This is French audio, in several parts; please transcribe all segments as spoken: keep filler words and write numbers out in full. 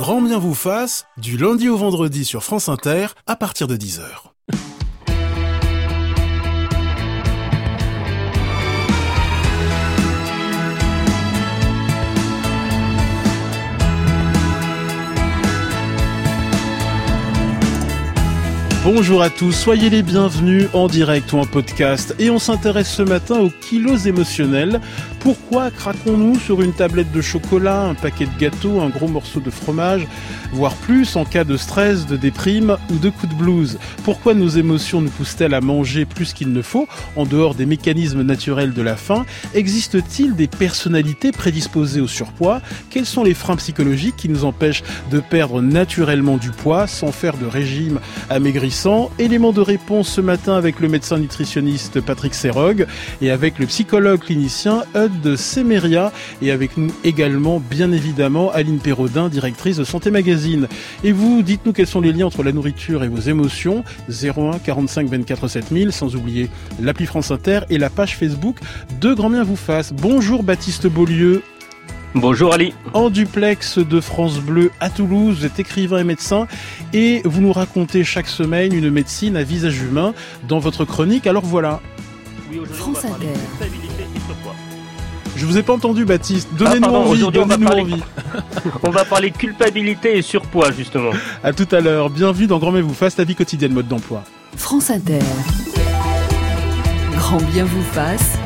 Grand bien vous fasse, du lundi au vendredi sur France Inter, à partir de dix heures. Bonjour à tous, soyez les bienvenus en direct ou en podcast. Et on s'intéresse ce matin aux kilos émotionnels. Pourquoi craquons-nous sur une tablette de chocolat, un paquet de gâteaux, un gros morceau de fromage, voire plus en cas de stress, de déprime ou de coup de blues? Pourquoi nos émotions nous poussent-elles à manger plus qu'il ne faut, en dehors des mécanismes naturels de la faim? Existe-t-il des personnalités prédisposées au surpoids? Quels sont les freins psychologiques qui nous empêchent de perdre naturellement du poids sans faire de régime amaigrissant? Élément de réponse ce matin avec le médecin nutritionniste Patrick Serrogue et avec le psychologue clinicien Eudes Semeria, et avec nous également bien évidemment Aline Perraudin, directrice de Santé Magazine. Et vous, dites-nous quels sont les liens entre la nourriture et vos émotions. Zéro un quarante-cinq vingt-quatre sept mille, sans oublier l'appli France Inter et la page Facebook de Grand bien vous fasse. Bonjour Baptiste Beaulieu. Bonjour Ali. En duplex de France Bleu à Toulouse, vous êtes écrivain et médecin et vous nous racontez chaque semaine une médecine à visage humain dans votre chronique. Alors voilà. Oui, France Inter. Je vous ai pas entendu Baptiste, donnez-nous ah, pardon, envie, aujourd'hui, donnez-nous on va parler... envie. On va parler culpabilité et surpoids justement. À tout à l'heure, bienvenue dans Grand bien vous fasse, la vie quotidienne mode d'emploi. France Inter. Grand bien vous fasse.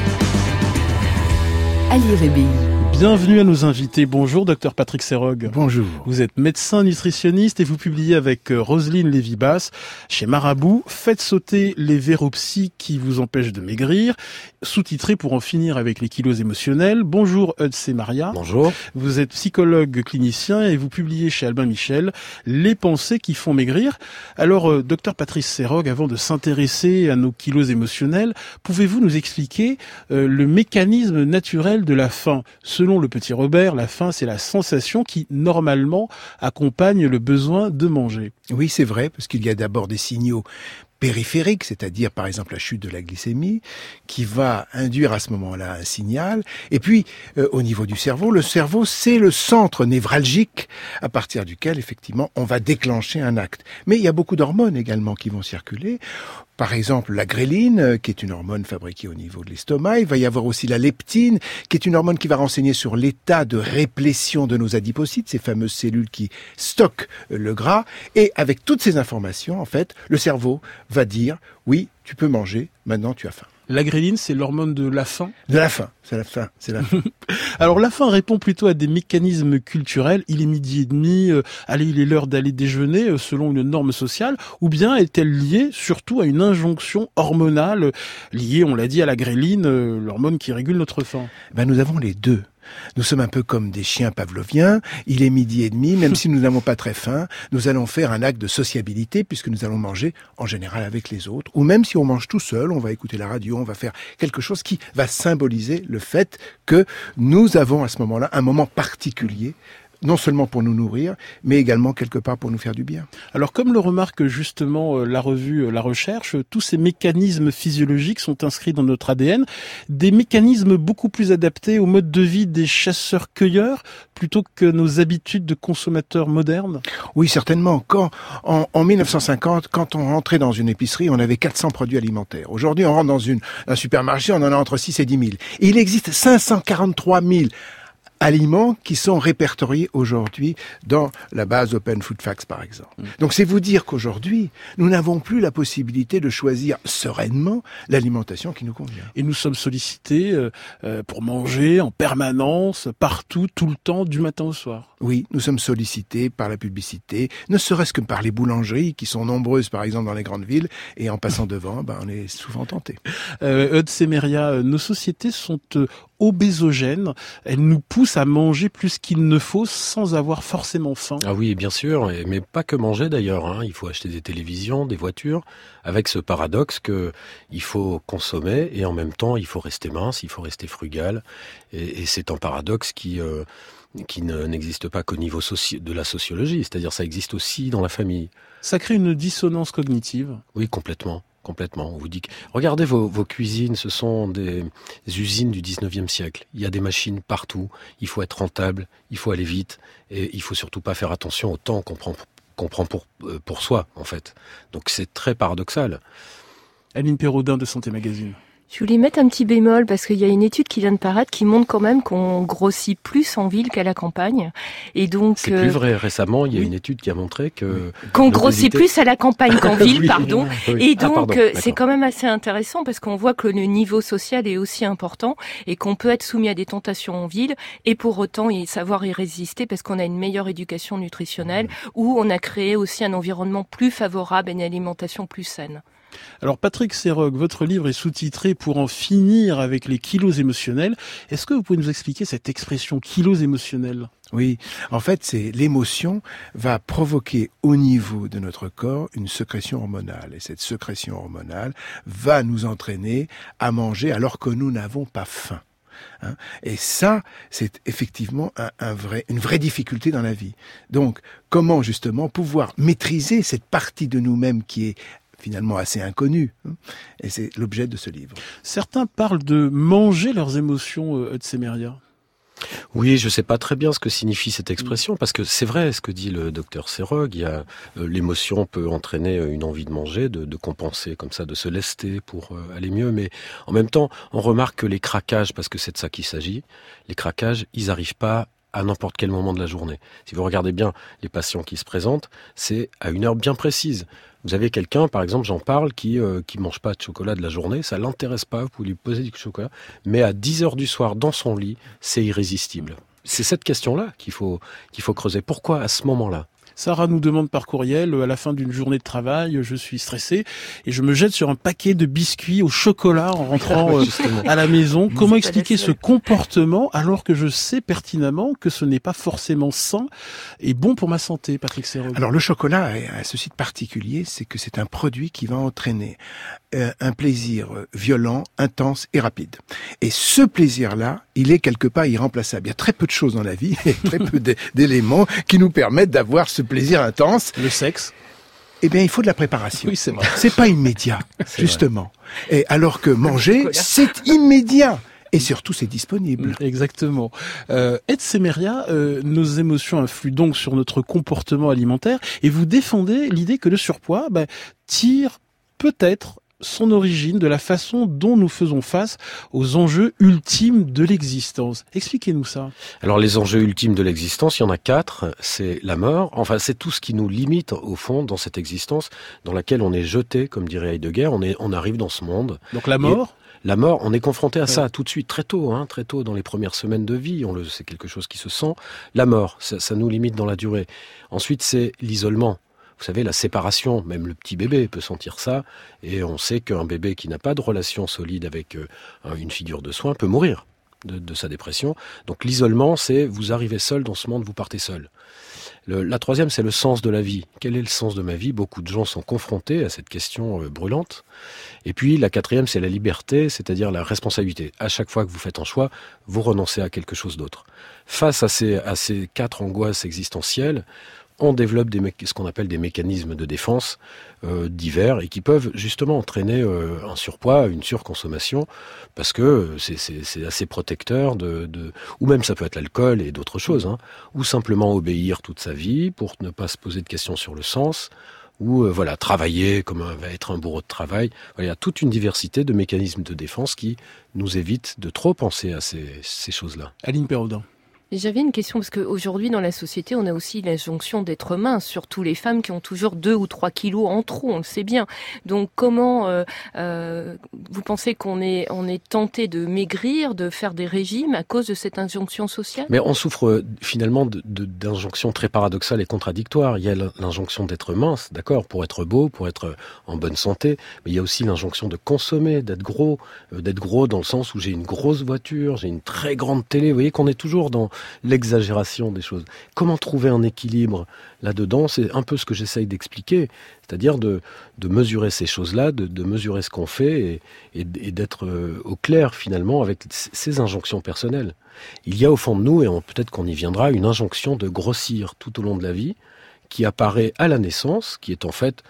Ali Rébi. Bienvenue à nos invités. Bonjour, docteur Patrick Serrogue. Bonjour. Vous êtes médecin nutritionniste et vous publiez avec Roselyne Lévy-Basse chez Marabout « Faites sauter les véropsies qui vous empêchent de maigrir », sous-titré pour en finir avec les kilos émotionnels. Bonjour, Eudes Semeria. Bonjour. Vous êtes psychologue clinicien et vous publiez chez Albin Michel « Les pensées qui font maigrir ». Alors, euh, docteur Patrick Serrogue, avant de s'intéresser à nos kilos émotionnels, pouvez-vous nous expliquer euh, le mécanisme naturel de la faim? Selon le petit Robert, la faim, c'est la sensation qui, normalement, accompagne le besoin de manger. Oui, c'est vrai, parce qu'il y a d'abord des signaux périphérique, c'est-à-dire par exemple la chute de la glycémie, qui va induire à ce moment-là un signal. Et puis, euh, au niveau du cerveau, le cerveau, c'est le centre névralgique à partir duquel, effectivement, on va déclencher un acte. Mais il y a beaucoup d'hormones également qui vont circuler. Par exemple, la gréline, qui est une hormone fabriquée au niveau de l'estomac. Il va y avoir aussi la leptine, qui est une hormone qui va renseigner sur l'état de réplétion de nos adipocytes, ces fameuses cellules qui stockent le gras. Et avec toutes ces informations, en fait, le cerveau va dire, oui, tu peux manger, maintenant tu as faim. La gréline, c'est l'hormone de la faim? De la faim, c'est la faim, c'est la faim. Alors la faim répond plutôt à des mécanismes culturels. Il est midi et demi, euh, allez, il est l'heure d'aller déjeuner euh, selon une norme sociale, ou bien est-elle liée surtout à une injonction hormonale euh, liée, on l'a dit, à la gréline, euh, l'hormone qui régule notre faim? Ben, nous avons les deux. Nous sommes un peu comme des chiens pavloviens. Il est midi et demi, même si nous n'avons pas très faim, nous allons faire un acte de sociabilité puisque nous allons manger en général avec les autres. Ou même si on mange tout seul, on va écouter la radio, on va faire quelque chose qui va symboliser le fait que nous avons à ce moment-là un moment particulier, non seulement pour nous nourrir, mais également quelque part pour nous faire du bien. Alors comme le remarque justement la revue La Recherche, tous ces mécanismes physiologiques sont inscrits dans notre A D N, des mécanismes beaucoup plus adaptés au mode de vie des chasseurs-cueilleurs plutôt que nos habitudes de consommateurs modernes? Oui, certainement. Quand, en, en mille neuf cent cinquante, quand on rentrait dans une épicerie, on avait quatre cents produits alimentaires. Aujourd'hui, on rentre dans une, un supermarché, on en a entre six et dix mille. Et il existe cinq cent quarante-trois mille aliments qui sont répertoriés aujourd'hui dans la base Open Food Facts, par exemple. Mmh. Donc c'est vous dire qu'aujourd'hui, nous n'avons plus la possibilité de choisir sereinement l'alimentation qui nous convient. Et nous sommes sollicités euh, pour manger en permanence, partout, tout le temps, du matin au soir. Oui, nous sommes sollicités par la publicité, ne serait-ce que par les boulangeries qui sont nombreuses, par exemple, dans les grandes villes, et en passant devant, ben, on est souvent tenté. Euh, Eudes Semeria, nos sociétés sont euh, obésogènes, elles nous poussent à manger plus qu'il ne faut sans avoir forcément faim. Ah oui, bien sûr, mais pas que manger d'ailleurs, hein. Il faut acheter des télévisions, des voitures, avec ce paradoxe que il faut consommer et en même temps il faut rester mince, il faut rester frugal, et, et c'est un paradoxe qui... Euh, qui ne, n'existe pas qu'au niveau soci... de la sociologie, c'est-à-dire ça existe aussi dans la famille. Ça crée une dissonance cognitive. Oui, complètement. complètement. On vous dit que, regardez vos, vos cuisines, ce sont des usines du dix-neuvième siècle. Il y a des machines partout, il faut être rentable, il faut aller vite, et il faut surtout pas faire attention au temps qu'on prend, qu'on prend pour, pour soi, en fait. Donc c'est très paradoxal. Aline Pérodin de Santé Magazine. Je voulais mettre un petit bémol parce qu'il y a une étude qui vient de paraître qui montre quand même qu'on grossit plus en ville qu'à la campagne. Et donc c'est plus vrai. Récemment, il y a oui. une étude qui a montré que qu'on grossit plus à la campagne qu'en ville, oui, pardon. Oui. Et donc ah, pardon, c'est quand même assez intéressant parce qu'on voit que le niveau social est aussi important et qu'on peut être soumis à des tentations en ville et pour autant y savoir y résister parce qu'on a une meilleure éducation nutritionnelle où on a créé aussi un environnement plus favorable et une alimentation plus saine. Alors Patrick Serrogue, votre livre est sous-titré « Pour en finir avec les kilos émotionnels ». Est-ce que vous pouvez nous expliquer cette expression « kilos émotionnels » ? Oui, en fait, c'est l'émotion va provoquer au niveau de notre corps une sécrétion hormonale. Et cette sécrétion hormonale va nous entraîner à manger alors que nous n'avons pas faim. Hein, et ça, c'est effectivement un, un vrai, une vraie difficulté dans la vie. Donc, comment justement pouvoir maîtriser cette partie de nous-mêmes qui est finalement assez inconnu. Et c'est l'objet de ce livre. Certains parlent de manger leurs émotions, euh, Otsemeria. Oui, je sais pas très bien ce que signifie cette expression, parce que c'est vrai ce que dit le docteur Serrogue, il y a, euh, l'émotion peut entraîner une envie de manger, de, de compenser comme ça, de se lester pour euh, aller mieux, mais en même temps, on remarque que les craquages, parce que c'est de ça qu'il s'agit, les craquages, ils arrivent pas à n'importe quel moment de la journée. Si vous regardez bien les patients qui se présentent, c'est à une heure bien précise. Vous avez quelqu'un, par exemple, j'en parle, qui euh, qui mange pas de chocolat de la journée, ça l'intéresse pas, vous pouvez lui poser du chocolat, mais à dix heures du soir, dans son lit, c'est irrésistible. C'est cette question-là qu'il faut qu'il faut creuser. Pourquoi à ce moment-là ? Sarah nous demande par courriel, à la fin d'une journée de travail, je suis stressé et je me jette sur un paquet de biscuits au chocolat en rentrant euh, à la maison. Comment expliquer ce comportement alors que je sais pertinemment que ce n'est pas forcément sain et bon pour ma santé, Patrick Serrogue ? Alors le chocolat a ceci de particulier, c'est que c'est un produit qui va entraîner euh, un plaisir violent, intense et rapide. Et ce plaisir-là, il est quelque part irremplaçable. Il y a très peu de choses dans la vie, et très peu d'éléments qui nous permettent d'avoir ce plaisir intense. Le sexe ? Eh bien, il faut de la préparation. Oui, c'est vrai. C'est pas immédiat, c'est justement. Vrai. Et alors que manger, c'est immédiat. Et surtout, c'est disponible. Exactement. Euh, Otsemeria, euh, nos émotions influent donc sur notre comportement alimentaire. Et vous défendez l'idée que le surpoids bah, tire peut-être son origine de la façon dont nous faisons face aux enjeux ultimes de l'existence. Expliquez-nous ça. Alors les enjeux ultimes de l'existence, il y en a quatre. C'est la mort. Enfin, c'est tout ce qui nous limite au fond dans cette existence dans laquelle on est jeté, comme dirait Heidegger. On est, on arrive dans ce monde. Donc la mort. Et la mort, on est confronté à ça ouais. tout de suite, très tôt, hein, très tôt dans les premières semaines de vie. On le, c'est quelque chose qui se sent. La mort, ça, ça nous limite dans la durée. Ensuite, c'est l'isolement. Vous savez, la séparation, même le petit bébé peut sentir ça, et on sait qu'un bébé qui n'a pas de relation solide avec euh, une figure de soin peut mourir de, de sa dépression. Donc l'isolement, c'est vous arrivez seul dans ce monde, vous partez seul. Le, la troisième, c'est le sens de la vie. Quel est le sens de ma vie ? Beaucoup de gens sont confrontés à cette question euh, brûlante. Et puis la quatrième, c'est la liberté, c'est-à-dire la responsabilité. À chaque fois que vous faites un choix, vous renoncez à quelque chose d'autre. Face à ces, à ces quatre angoisses existentielles, on développe des, ce qu'on appelle des mécanismes de défense euh, divers et qui peuvent justement entraîner euh, un surpoids, une surconsommation, parce que c'est, c'est, c'est assez protecteur, de, de, ou même ça peut être l'alcool et d'autres choses, hein, ou simplement obéir toute sa vie pour ne pas se poser de questions sur le sens, ou euh, voilà travailler comme un, va être un bourreau de travail. Voilà, il y a toute une diversité de mécanismes de défense qui nous évitent de trop penser à ces, ces choses-là. Aline Pérodin. J'avais une question, parce qu'aujourd'hui, dans la société, on a aussi l'injonction d'être mince, surtout les femmes qui ont toujours deux ou trois kilos en trop, on le sait bien. Donc, comment euh, euh, vous pensez qu'on est, on est tenté de maigrir, de faire des régimes à cause de cette injonction sociale ? Mais on souffre finalement de, de, d'injonctions très paradoxales et contradictoires. Il y a l'injonction d'être mince, d'accord, pour être beau, pour être en bonne santé, mais il y a aussi l'injonction de consommer, d'être gros, euh, d'être gros dans le sens où j'ai une grosse voiture, j'ai une très grande télé. Vous voyez qu'on est toujours dans l'exagération des choses. Comment trouver un équilibre là-dedans ? C'est un peu ce que j'essaye d'expliquer, c'est-à-dire de, de mesurer ces choses-là, de, de mesurer ce qu'on fait et, et, et d'être euh, au clair finalement avec ces injonctions personnelles. Il y a au fond de nous, et on, peut-être qu'on y viendra, une injonction de grossir tout au long de la vie qui apparaît à la naissance, qui est en fait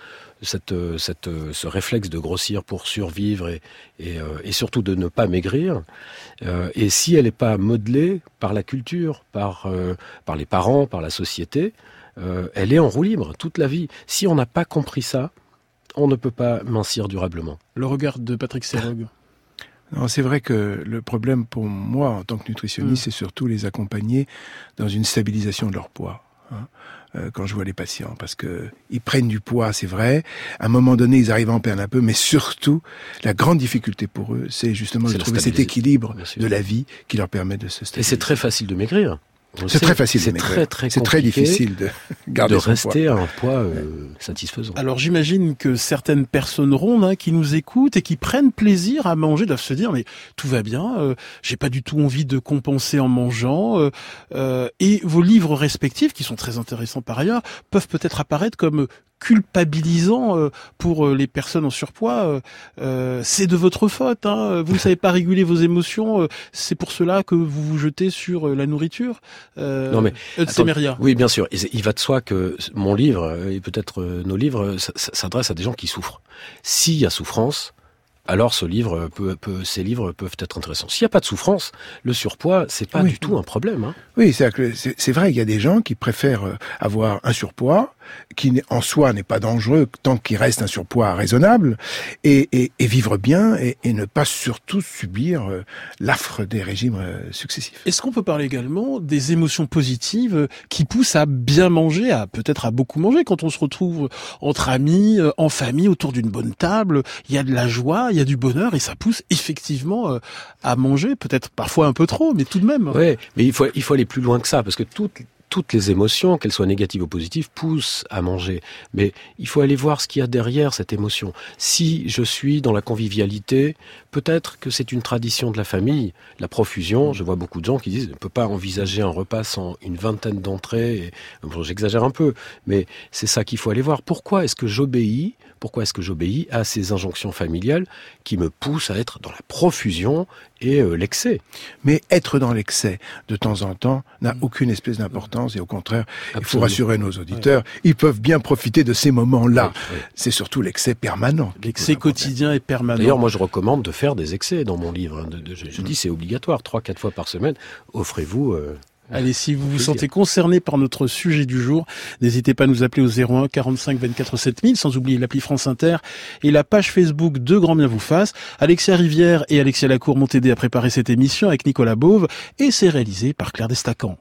cette, cette, ce réflexe de grossir pour survivre et, et, euh, et surtout de ne pas maigrir. Euh, et si elle n'est pas modelée par la culture, par, euh, par les parents, par la société, euh, elle est en roue libre toute la vie. Si on n'a pas compris ça, on ne peut pas mincir durablement. Le regard de Patrick Serrogue. Non, c'est vrai que le problème pour moi, en tant que nutritionniste, mmh. c'est surtout les accompagner dans une stabilisation de leur poids. Hein, euh, quand je vois les patients, parce que ils prennent du poids, c'est vrai. À un moment donné, ils arrivent à en perdre un peu, mais surtout, la grande difficulté pour eux, c'est justement c'est de trouver cet équilibre de la vie qui leur permet de se stabiliser. Et c'est très facile de maigrir. C'est très facile. C'est très très C'est très difficile de garder de son rester poids. à un poids euh, satisfaisant. Alors j'imagine que certaines personnes rondes hein, qui nous écoutent et qui prennent plaisir à manger doivent se dire mais tout va bien, euh, j'ai pas du tout envie de compenser en mangeant. Euh, euh, et vos livres respectifs, qui sont très intéressants par ailleurs, peuvent peut-être apparaître comme culpabilisant euh, pour euh, les personnes en surpoids. Euh, euh, c'est de votre faute. Hein, vous ne savez pas réguler vos émotions. Euh, c'est pour cela que vous vous jetez sur euh, la nourriture. Euh, non mais attends, oui bien sûr. Il va de soi que mon livre et peut-être nos livres s'adressent à des gens qui souffrent. S'il y a souffrance, alors ce livre peut, peut, ces livres peuvent être intéressants. S'il n'y a pas de souffrance, le surpoids, c'est pas oui. du tout un problème. Hein. Oui, c'est, c'est vrai, il y a des gens qui préfèrent avoir un surpoids qui en soi n'est pas dangereux tant qu'il reste un surpoids raisonnable et, et, et vivre bien et, et ne pas surtout subir euh, l'affre des régimes euh, successifs. Est-ce qu'on peut parler également des émotions positives qui poussent à bien manger, à peut-être à beaucoup manger quand on se retrouve entre amis, euh, en famille, autour d'une bonne table, il y a de la joie, il y a du bonheur et ça pousse effectivement euh, à manger, peut-être parfois un peu trop, mais tout de même. Oui, mais il faut, il faut aller plus loin que ça parce que toutes Toutes les émotions, qu'elles soient négatives ou positives, poussent à manger. Mais il faut aller voir ce qu'il y a derrière cette émotion. Si je suis dans la convivialité, peut-être que c'est une tradition de la famille. La profusion, je vois beaucoup de gens qui disent « on ne peut pas envisager un repas sans une vingtaine d'entrées. » Et, bon, j'exagère un peu, mais c'est ça qu'il faut aller voir. Pourquoi est-ce que j'obéis Pourquoi est-ce que j'obéis à ces injonctions familiales qui me poussent à être dans la profusion et euh, l'excès? Mais être dans l'excès, de temps en temps, n'a mmh. aucune espèce d'importance et au contraire, Absolument. Il faut rassurer nos auditeurs, ouais. ils peuvent bien profiter de ces moments-là. Ouais, ouais. C'est surtout l'excès permanent. L'excès quotidien et permanent. D'ailleurs, moi je recommande de faire des excès dans mon livre. Hein, de, de, je je mmh. dis c'est obligatoire, trois, quatre fois par semaine. Offrez-vous... Euh, Allez, si vous vous sentez concerné par notre sujet du jour, n'hésitez pas à nous appeler au zéro un quarante-cinq vingt-quatre sept mille, sans oublier l'appli France Inter et la page Facebook de Grand Bien vous fasse. Alexia Rivière et Alexia Lacour m'ont aidé à préparer cette émission avec Nicolas Beauve et c'est réalisé par Claire Destacan.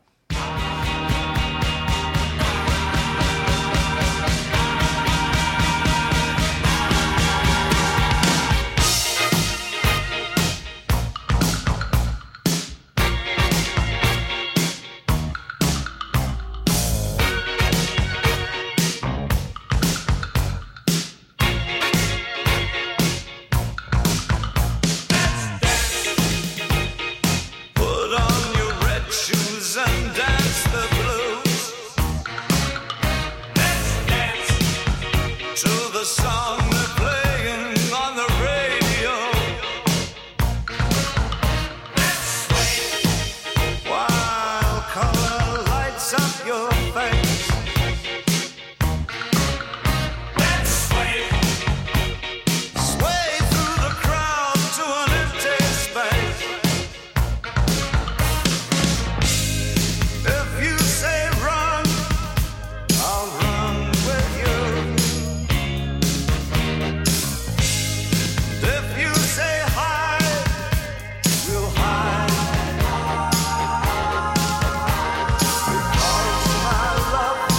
Love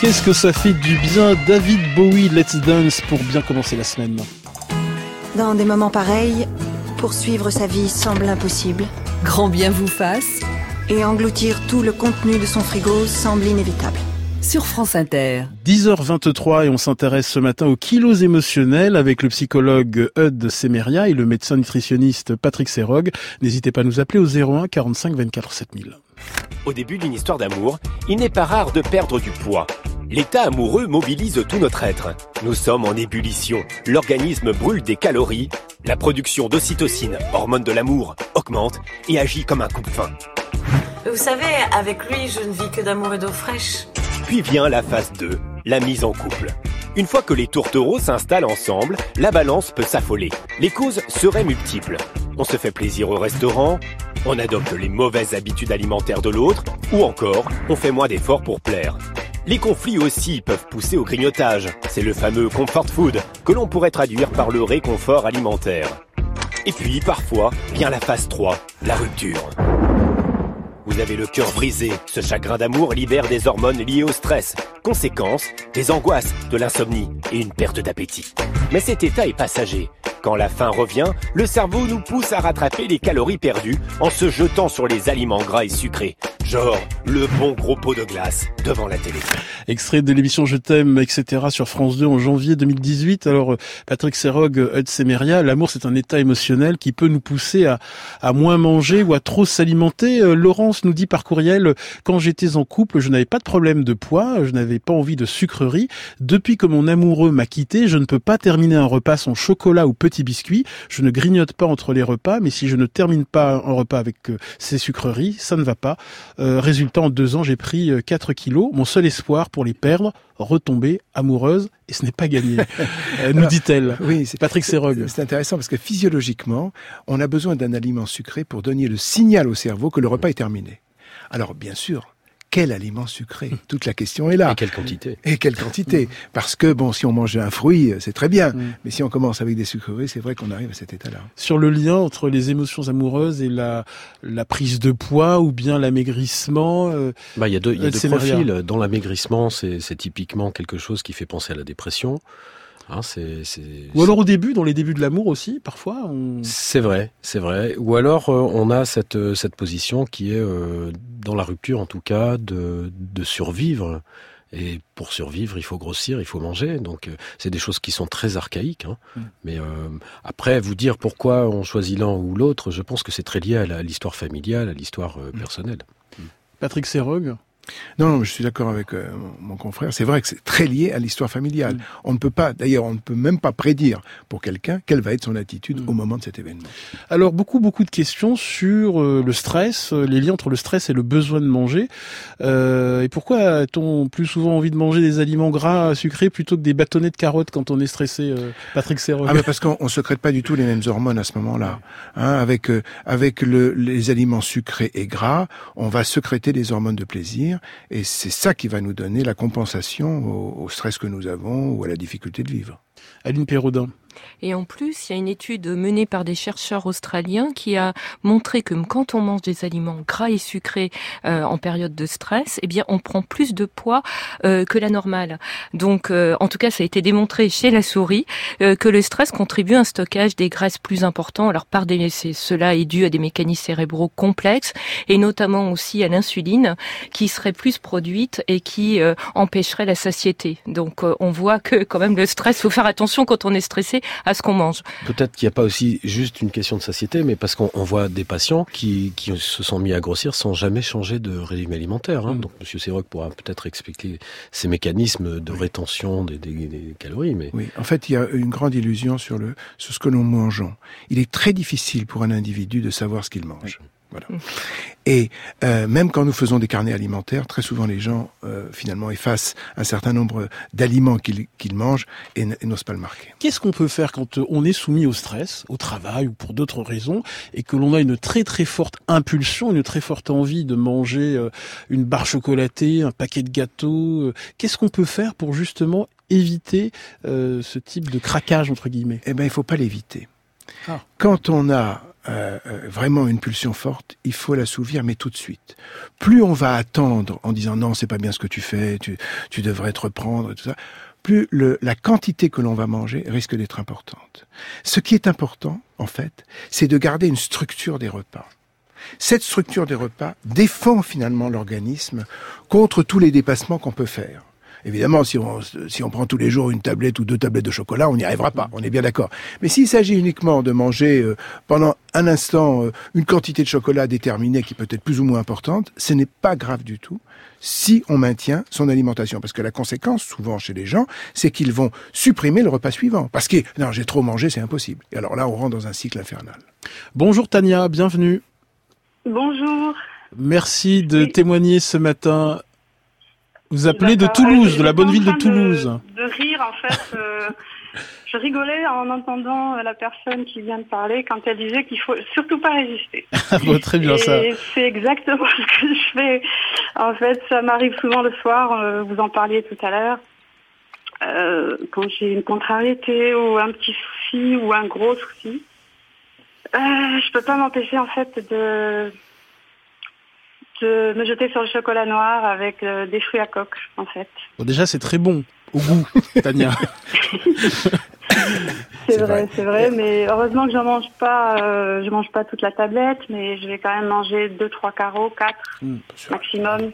Qu'est-ce que ça fait du bien, David Bowie, Let's Dance, pour bien commencer la semaine. Dans des moments pareils, poursuivre sa vie semble impossible. Grand bien vous fasse. Et engloutir tout le contenu de son frigo semble inévitable. Sur France Inter. dix heures vingt-trois et on s'intéresse ce matin aux kilos émotionnels avec le psychologue Eudes Semeria et le médecin nutritionniste Patrick Serrogue. N'hésitez pas à nous appeler au zéro un quarante-cinq vingt-quatre sept mille. Au début d'une histoire d'amour, il n'est pas rare de perdre du poids. L'état amoureux mobilise tout notre être. Nous sommes en ébullition. L'organisme brûle des calories. La production d'ocytocine, hormone de l'amour, augmente et agit comme un coupe-faim. Vous savez, avec lui, je ne vis que d'amour et d'eau fraîche. Puis vient la phase deux, la mise en couple. Une fois que les tourtereaux s'installent ensemble, la balance peut s'affoler. Les causes seraient multiples. On se fait plaisir au restaurant, on adopte les mauvaises habitudes alimentaires de l'autre, ou encore, on fait moins d'efforts pour plaire. Les conflits aussi peuvent pousser au grignotage. C'est le fameux comfort food, que l'on pourrait traduire par le réconfort alimentaire. Et puis, parfois, vient la phase trois, la rupture. Vous avez le cœur brisé, ce chagrin d'amour libère des hormones liées au stress. Conséquence, des angoisses, de l'insomnie et une perte d'appétit. Mais cet état est passager. Quand la faim revient, le cerveau nous pousse à rattraper les calories perdues en se jetant sur les aliments gras et sucrés. Genre, le bon gros pot de glace devant la télé. Extrait de l'émission Je t'aime, et cetera sur France deux en janvier deux mille dix-huit. Alors, Patrick Serrogue, Eudes Semeria, l'amour c'est un état émotionnel qui peut nous pousser à, à moins manger ou à trop s'alimenter. Euh, Laurence nous dit par courriel, quand j'étais en couple, je n'avais pas de problème de poids, je n'avais pas envie de sucreries. Depuis que mon amoureux m'a quitté, je ne peux pas terminer un repas sans chocolat ou petits biscuits. Je ne grignote pas entre les repas, mais si je ne termine pas un repas avec euh, ces sucreries, ça ne va pas. Euh, résultat, en deux ans, j'ai pris euh, quatre kilos. Mon seul espoir pour les perdre, retomber amoureuse, et ce n'est pas gagné, euh, nous Alors, dit-elle. Oui, c'est, Patrick Serrogue. C'est intéressant parce que physiologiquement, on a besoin d'un aliment sucré pour donner le signal au cerveau que le repas est terminé. Alors, bien sûr, quel aliment sucré? Toute la question est là. Et quelle quantité? Et quelle quantité? Parce que, bon, si on mange un fruit, c'est très bien. Mm. Mais si on commence avec des sucreries, c'est vrai qu'on arrive à cet état-là. Sur le lien entre les émotions amoureuses et la, la prise de poids ou bien l'amaigrissement, euh, bah, il y a deux, il y a deux profils. Dans l'amaigrissement, c'est, c'est typiquement quelque chose qui fait penser à la dépression. Hein, c'est, c'est, Ou alors au début, dans les débuts de l'amour aussi, parfois. On... C'est vrai, c'est vrai. Ou alors euh, on a cette cette position qui est euh, dans la rupture, en tout cas, de de survivre. Et pour survivre, il faut grossir, il faut manger. Donc euh, c'est des choses qui sont très archaïques. Hein. Mmh. Mais euh, après, vous dire pourquoi on choisit l'un ou l'autre, je pense que c'est très lié à, la, à l'histoire familiale, à l'histoire euh, personnelle. Mmh. Patrick Serrogue. Non, non, je suis d'accord avec euh, mon confrère. C'est vrai que c'est très lié à l'histoire familiale. Mmh. On ne peut pas, d'ailleurs, on ne peut même pas prédire pour quelqu'un quelle va être son attitude mmh. au moment de cet événement. Alors, beaucoup, beaucoup de questions sur euh, le stress, euh, les liens entre le stress et le besoin de manger. Euh, et pourquoi a-t-on plus souvent envie de manger des aliments gras, sucrés, plutôt que des bâtonnets de carottes quand on est stressé, euh, Patrick Serrogue? Ah, mais parce qu'on ne secrète pas du tout les mêmes hormones à ce moment-là. Hein, avec euh, avec le, les aliments sucrés et gras, on va sécréter des hormones de plaisir. Et c'est ça qui va nous donner la compensation au, au stress que nous avons ou à la difficulté de vivre. Aline Pérodin. Et en plus, il y a une étude menée par des chercheurs australiens qui a montré que quand on mange des aliments gras et sucrés euh, en période de stress, eh bien, on prend plus de poids euh, que la normale. Donc, euh, en tout cas, ça a été démontré chez la souris euh, que le stress contribue à un stockage des graisses plus important. Alors, par des, c'est, cela est dû à des mécanismes cérébraux complexes et notamment aussi à l'insuline qui serait plus produite et qui euh, empêcherait la satiété. Donc, euh, on voit que quand même le stress, faut faire attention quand on est stressé à ce qu'on mange. Peut-être qu'il n'y a pas aussi juste une question de satiété, mais parce qu'on on voit des patients qui, qui se sont mis à grossir sans jamais changer de régime alimentaire. Hein. Mmh. Donc, M. Serrogue pourra peut-être expliquer ces mécanismes de oui. rétention des, des, des calories. Mais... Oui, en fait, il y a une grande illusion sur, le, sur ce que nous mangeons. Il est très difficile pour un individu de savoir ce qu'il mange. Oui. Voilà. Et euh, même quand nous faisons des carnets alimentaires, très souvent les gens euh, finalement effacent un certain nombre d'aliments qu'ils, qu'ils mangent et, n- et n'osent pas le marquer. Qu'est-ce qu'on peut faire quand on est soumis au stress, au travail ou pour d'autres raisons, et que l'on a une très très forte impulsion, une très forte envie de manger euh, une barre chocolatée, un paquet de gâteaux euh, Qu'est-ce qu'on peut faire pour justement éviter euh, ce type de craquage entre guillemets? Eh ben, il faut pas l'éviter. Ah. Quand on a euh, vraiment une pulsion forte, il faut l'assouvir, mais tout de suite. Plus on va attendre en disant non, c'est pas bien ce que tu fais, tu, tu devrais te reprendre, et tout ça, plus le, la quantité que l'on va manger risque d'être importante. Ce qui est important, en fait, c'est de garder une structure des repas. Cette structure des repas défend finalement l'organisme contre tous les dépassements qu'on peut faire. Évidemment, si on, si on prend tous les jours une tablette ou deux tablettes de chocolat, on n'y arrivera pas, on est bien d'accord. Mais s'il s'agit uniquement de manger euh, pendant un instant euh, une quantité de chocolat déterminée qui peut être plus ou moins importante, ce n'est pas grave du tout si on maintient son alimentation. Parce que la conséquence, souvent chez les gens, c'est qu'ils vont supprimer le repas suivant. Parce que, non, j'ai trop mangé, c'est impossible. Et alors là, on rentre dans un cycle infernal. Bonjour Tania, bienvenue. Bonjour. Merci de oui. témoigner ce matin. Vous appelez de Toulouse, de la bonne ville de Toulouse. De, de rire, en fait. Euh, je rigolais en entendant la personne qui vient de parler quand elle disait qu'il faut surtout pas résister. Bon, très bien. Et ça. C'est exactement ce que je fais. En fait, ça m'arrive souvent le soir, euh, vous en parliez tout à l'heure, euh, quand j'ai une contrariété ou un petit souci ou un gros souci. Euh, je peux pas m'empêcher, en fait, de... de me jeter sur le chocolat noir avec euh, des fruits à coque, en fait. Bon, déjà, c'est très bon, au goût, Tania. c'est, c'est vrai, vrai, c'est vrai, mais heureusement que je mange pas, euh, je mange pas toute la tablette, mais je vais quand même manger deux, trois carreaux, quatre mmh, maximum,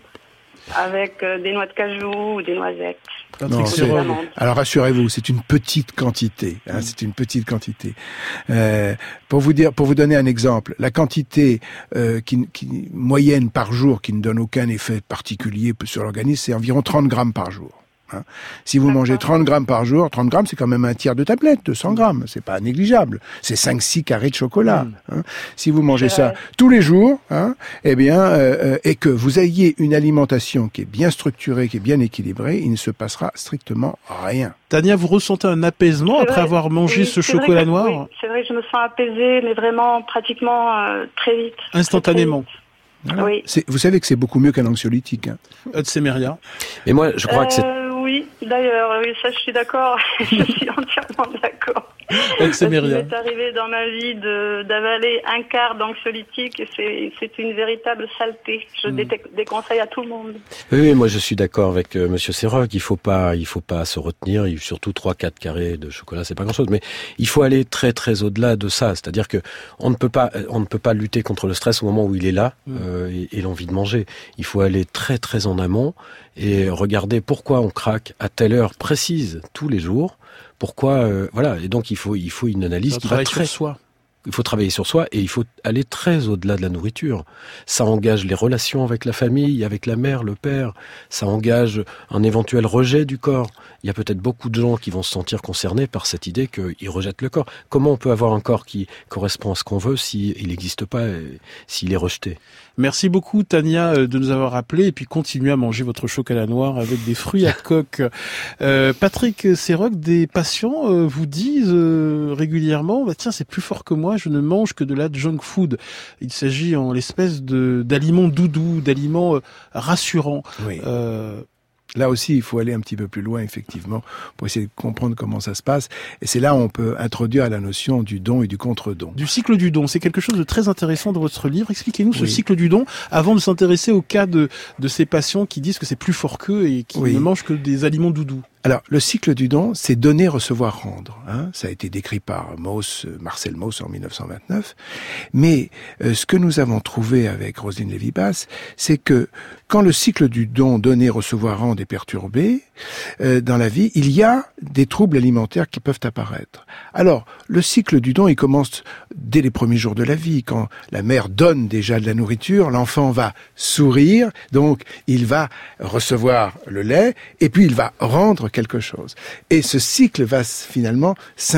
avec euh, des noix de cajou ou des noisettes. Non, alors rassurez-vous, c'est une petite quantité. Hein, mmh. C'est une petite quantité. Euh, pour vous dire, pour vous donner un exemple, la quantité euh, qui, qui, moyenne par jour, qui ne donne aucun effet particulier sur l'organisme, c'est environ trente grammes par jour. Hein. Si vous D'accord. mangez trente grammes par jour, trente grammes, c'est quand même un tiers de tablette, deux cents grammes. C'est pas négligeable. C'est cinq six carrés de chocolat. Mmh. Hein. Si vous mangez ça tous les jours, hein, eh bien, euh, et que vous ayez une alimentation qui est bien structurée, qui est bien équilibrée, il ne se passera strictement rien. Tania, vous ressentez un apaisement c'est après vrai. avoir mangé oui, ce chocolat que, noir? Oui, c'est vrai que je me sens apaisée, mais vraiment pratiquement euh, très vite. Instantanément. Très vite. Voilà. Oui. C'est, vous savez que c'est beaucoup mieux qu'un anxiolytique. Hein. Odsemeria. Mais moi, je crois euh, que c'est... Oui, d'ailleurs, oui, ça je suis d'accord. Je suis entièrement d'accord. Il m'est arrivé dans ma vie de, d'avaler un quart d'anxiolytique et c'est, c'est une véritable saleté. Je mmh. dé- déconseille à tout le monde. Oui, oui, moi je suis d'accord avec euh, Monsieur Serroc. Il faut pas, il faut pas se retenir. Il, surtout trois, quatre carrés de chocolat, c'est pas grand-chose. Mais il faut aller très, très au-delà de ça. C'est-à-dire que on ne peut pas, on ne peut pas lutter contre le stress au moment où il est là mmh. euh, et, et l'envie de manger. Il faut aller très, très en amont et regarder pourquoi on craque à telle heure précise tous les jours. Pourquoi euh, voilà, et donc il faut il faut une analyse qui va très sur soi. Il faut travailler sur soi et il faut aller très au-delà de la nourriture. Ça engage les relations avec la famille, avec la mère, le père. Ça engage un éventuel rejet du corps. Il y a peut-être beaucoup de gens qui vont se sentir concernés par cette idée qu'ils rejettent le corps. Comment on peut avoir un corps qui correspond à ce qu'on veut s'il n'existe pas, et s'il est rejeté? Merci beaucoup Tania de nous avoir appelés et puis continuez à manger votre chocolat noir avec des fruits à coque. Euh, Patrick Serroc, des patients euh, vous disent euh, régulièrement bah, « Tiens, c'est plus fort que moi, je ne mange que de la junk food ». Il s'agit en l'espèce de d'aliments doudous, d'aliments euh, rassurants. Oui. Euh, Là aussi, il faut aller un petit peu plus loin, effectivement, pour essayer de comprendre comment ça se passe. Et c'est là où on peut introduire la notion du don et du contre-don. Du cycle du don, c'est quelque chose de très intéressant dans votre livre. Expliquez-nous ce oui. cycle du don, avant de s'intéresser au cas de, de ces patients qui disent que c'est plus fort qu'eux et qui oui. ne mangent que des aliments doudous. Alors, le cycle du don, c'est donner, recevoir, rendre. Hein. Ça a été décrit par Mauss, Marcel Mauss en dix-neuf cent vingt-neuf. Mais euh, ce que nous avons trouvé avec Roselyne Lévy-Basse, c'est que quand le cycle du don, donner, recevoir, rendre est perturbé, euh, dans la vie, il y a des troubles alimentaires qui peuvent apparaître. Alors, le cycle du don, il commence dès les premiers jours de la vie. Quand la mère donne déjà de la nourriture, l'enfant va sourire, donc il va recevoir le lait, et puis il va rendre quelque chose. Et ce cycle va finalement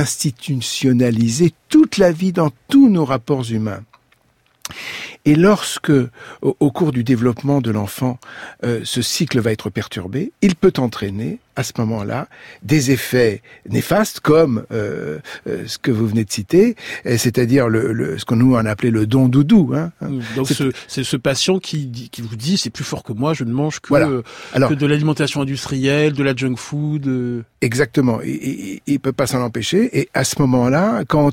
s'institutionnaliser toute la vie dans tous nos rapports humains. Et lorsque, au, au cours du développement de l'enfant, euh, ce cycle va être perturbé, il peut entraîner, à ce moment-là, des effets néfastes comme euh, euh, ce que vous venez de citer, c'est-à-dire le, le, ce qu'on nous on appelait le don doudou. Hein. Donc c'est ce, c'est ce patient qui, qui vous dit c'est plus fort que moi, je ne mange que, voilà. Alors, que de l'alimentation industrielle, de la junk food. Euh... Exactement, il ne peut pas s'en empêcher. Et à ce moment-là, quand on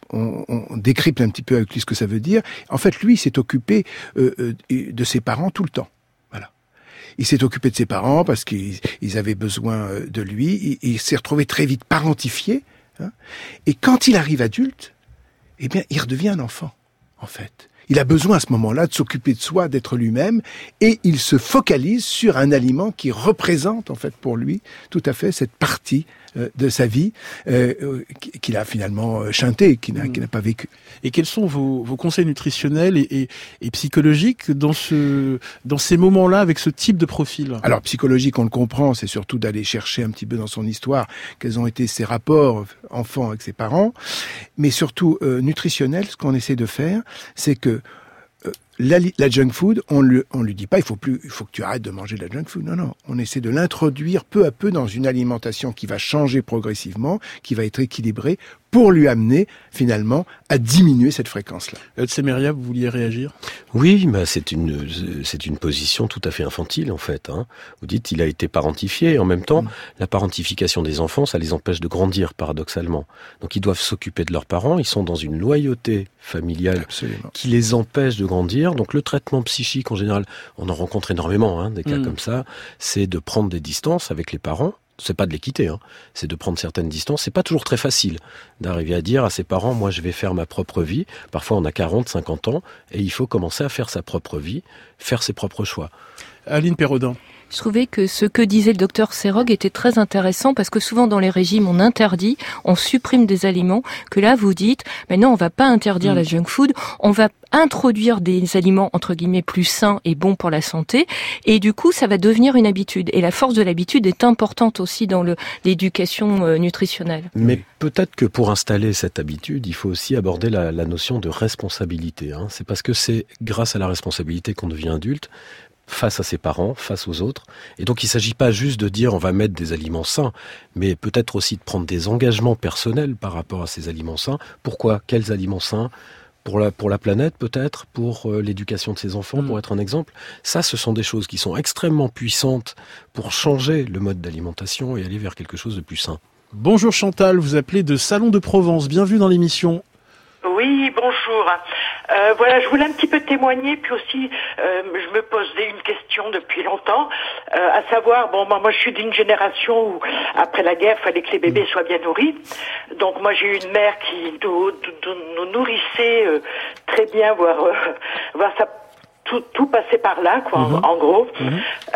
on, on décrypte un petit peu avec lui ce que ça veut dire. En fait, lui, il s'est occupé euh, euh, de ses parents tout le temps. Voilà. Il s'est occupé de ses parents parce qu'ils ils avaient besoin de lui. Il, il s'est retrouvé très vite parentifié. Hein. Et quand il arrive adulte, eh bien, il redevient un enfant, en fait. Il a besoin à ce moment-là de s'occuper de soi, d'être lui-même, et il se focalise sur un aliment qui représente en fait pour lui tout à fait cette partie euh, de sa vie euh, qu'il a finalement euh, chanté, qu'il n'a, mmh. qu'il n'a pas vécu. Et quels sont vos, vos conseils nutritionnels et, et, et psychologiques dans ce dans ces moments-là avec ce type de profil? Alors psychologique, on le comprend, c'est surtout d'aller chercher un petit peu dans son histoire quels ont été ses rapports enfants avec ses parents, mais surtout euh, nutritionnel. Ce qu'on essaie de faire, c'est que euh, la, la junk food, on lui, on lui dit pas il faut plus, il faut que tu arrêtes de manger de la junk food. Non, non, on essaie de l'introduire peu à peu dans une alimentation qui va changer progressivement, qui va être équilibrée pour lui amener finalement à diminuer cette fréquence-là. Tsemeria, vous vouliez réagir? Oui, bah c'est une c'est une position tout à fait infantile en fait. Hein. Vous dites il a été parentifié et en même temps mmh. la parentification des enfants, ça les empêche de grandir paradoxalement. Donc ils doivent s'occuper de leurs parents, ils sont dans une loyauté familiale Absolument. Qui les empêche de grandir. Donc le traitement psychique en général, on en rencontre énormément hein, des cas mmh. comme ça, c'est de prendre des distances avec les parents. C'est pas de les quitter, hein. C'est de prendre certaines distances. C'est pas toujours très facile d'arriver à dire à ses parents, moi je vais faire ma propre vie. Parfois on a quarante, cinquante ans et il faut commencer à faire sa propre vie, faire ses propres choix. Aline Perraudin. Je trouvais que ce que disait le docteur Serog était très intéressant parce que souvent dans les régimes on interdit, on supprime des aliments, que là vous dites, mais non on va pas interdire mmh. la junk food, on va introduire des aliments entre guillemets plus sains et bons pour la santé et du coup ça va devenir une habitude et la force de l'habitude est importante aussi dans le, l'éducation euh, nutritionnelle. Mais peut-être que pour installer cette habitude il faut aussi aborder la, la notion de responsabilité. Hein. C'est parce que c'est grâce à la responsabilité qu'on devient adulte, face à ses parents, face aux autres. Et donc il ne s'agit pas juste de dire on va mettre des aliments sains, mais peut-être aussi de prendre des engagements personnels par rapport à ces aliments sains. Pourquoi? Quels aliments sains? Pour la, pour la planète peut-être, pour euh, l'éducation de ses enfants, mmh. pour être un exemple. Ça, ce sont des choses qui sont extrêmement puissantes pour changer le mode d'alimentation et aller vers quelque chose de plus sain. Bonjour Chantal, vous appelez de Salon de Provence, bienvenue dans l'émission. Oui, bonjour. Euh, voilà, je voulais un petit peu témoigner, puis aussi, euh, je me posais une question depuis longtemps, euh, à savoir, bon, moi, moi je suis d'une génération où, après la guerre, il fallait que les bébés soient bien nourris. Donc moi, j'ai eu une mère qui nous, nous, nous nourrissait euh, très bien, voire, euh, voire ça... Tout, tout passait par là, quoi, mmh. en, en gros. Mmh.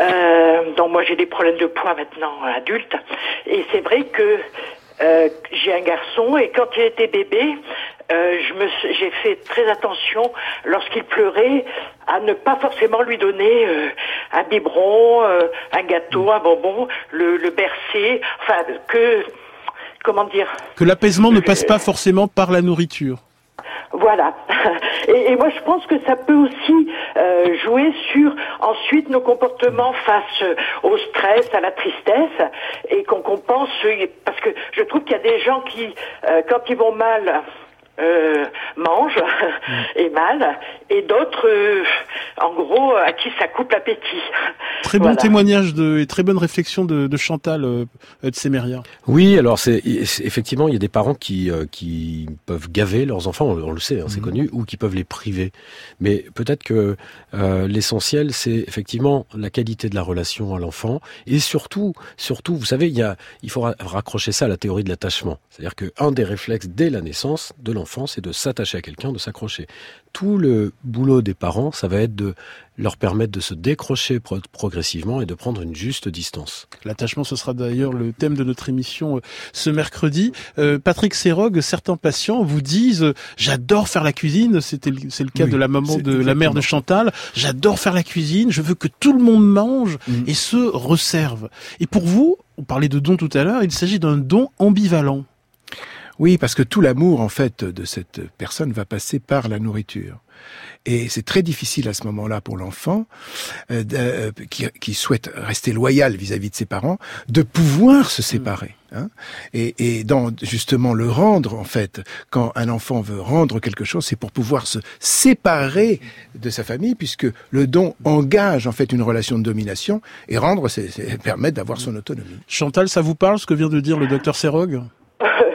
Euh, donc moi, j'ai des problèmes de poids maintenant, adulte. Et c'est vrai que euh, j'ai un garçon, et quand il était bébé, euh, je me, j'ai fait très attention, lorsqu'il pleurait, à ne pas forcément lui donner euh, un biberon, euh, un gâteau, un bonbon, le, le bercer, enfin, que... Comment dire? Que l'apaisement ne passe pas forcément par la nourriture. Voilà. Et, et moi, je pense que ça peut aussi euh, jouer sur ensuite nos comportements face au stress, à la tristesse, et qu'on compense. Parce que je trouve qu'il y a des gens qui, euh, quand ils vont mal, euh, mangent et mal, et d'autres, euh, en gros, à qui ça coupe l'appétit. Très bon voilà. témoignage de, et très bonne réflexion de, de Chantal euh, Tsemeria. Oui, alors c'est, c'est effectivement il y a des parents qui euh, qui peuvent gaver leurs enfants, on, on le sait, hein, c'est mmh. connu, ou qui peuvent les priver. Mais peut-être que euh, l'essentiel c'est effectivement la qualité de la relation à l'enfant et surtout, surtout, vous savez, il y a, il faut raccrocher ça à la théorie de l'attachement. C'est-à-dire que un des réflexes dès la naissance de l'enfant, c'est de s'attacher à quelqu'un, de s'accrocher. Tout le boulot des parents, ça va être de leur permettre de se décrocher pro- progressivement et de prendre une juste distance. L'attachement, ce sera d'ailleurs le thème de notre émission euh, ce mercredi. Euh, Patrick Serog, certains patients vous disent euh, « J'adore faire la cuisine », c'était c'est le cas oui, de la maman de exactement. La mère de Chantal. « J'adore faire la cuisine, je veux que tout le monde mange mmh. et se resserve ». Et pour vous, on parlait de don tout à l'heure, il s'agit d'un don ambivalent. Oui, parce que tout l'amour, en fait, de cette personne va passer par la nourriture. Et c'est très difficile à ce moment-là pour l'enfant, euh, euh, qui, qui souhaite rester loyal vis-à-vis de ses parents, de pouvoir se séparer. Hein, et, et dans justement le rendre, en fait, quand un enfant veut rendre quelque chose, c'est pour pouvoir se séparer de sa famille, puisque le don engage en fait une relation de domination, et rendre, c'est, c'est permettre d'avoir son autonomie. Chantal, ça vous parle ce que vient de dire le docteur Serog ? Oui,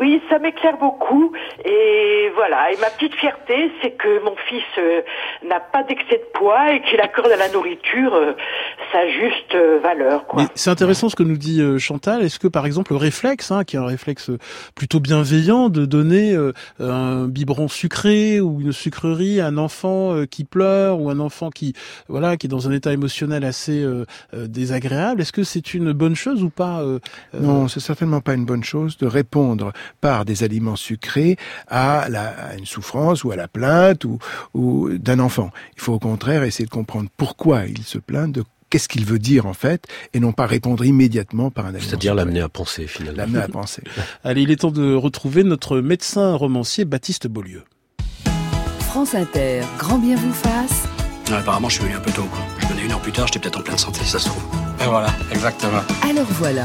oui, ça m'éclaire beaucoup. Et voilà. Et ma petite fierté, c'est que mon fils euh, n'a pas d'excès de poids et qu'il accorde à la nourriture euh, sa juste euh, valeur, quoi. Mais c'est intéressant ce que nous dit euh, Chantal. Est-ce que, par exemple, le réflexe, hein, qui est un réflexe plutôt bienveillant, de donner euh, un biberon sucré ou une sucrerie à un enfant euh, qui pleure ou un enfant qui, voilà, qui est dans un état émotionnel assez euh, euh, désagréable, est-ce que c'est une bonne chose ou pas euh, euh... Non, c'est certainement pas une bonne chose de répondre par des aliments sucrés à, la, à une souffrance ou à la plainte ou, ou d'un enfant. Il faut au contraire essayer de comprendre pourquoi il se plaint, de qu'est-ce qu'il veut dire en fait, et non pas répondre immédiatement par un aliment. C'est-à-dire l'amener à penser finalement. L'amener à penser. Allez, il est temps de retrouver notre médecin romancier Baptiste Beaulieu. France Inter, grand bien vous fasse. Ouais, apparemment, je suis venu un peu tôt, quoi. Je venais une heure plus tard, j'étais peut-être en pleine santé, ça se trouve. Et voilà, exactement. Alors voilà.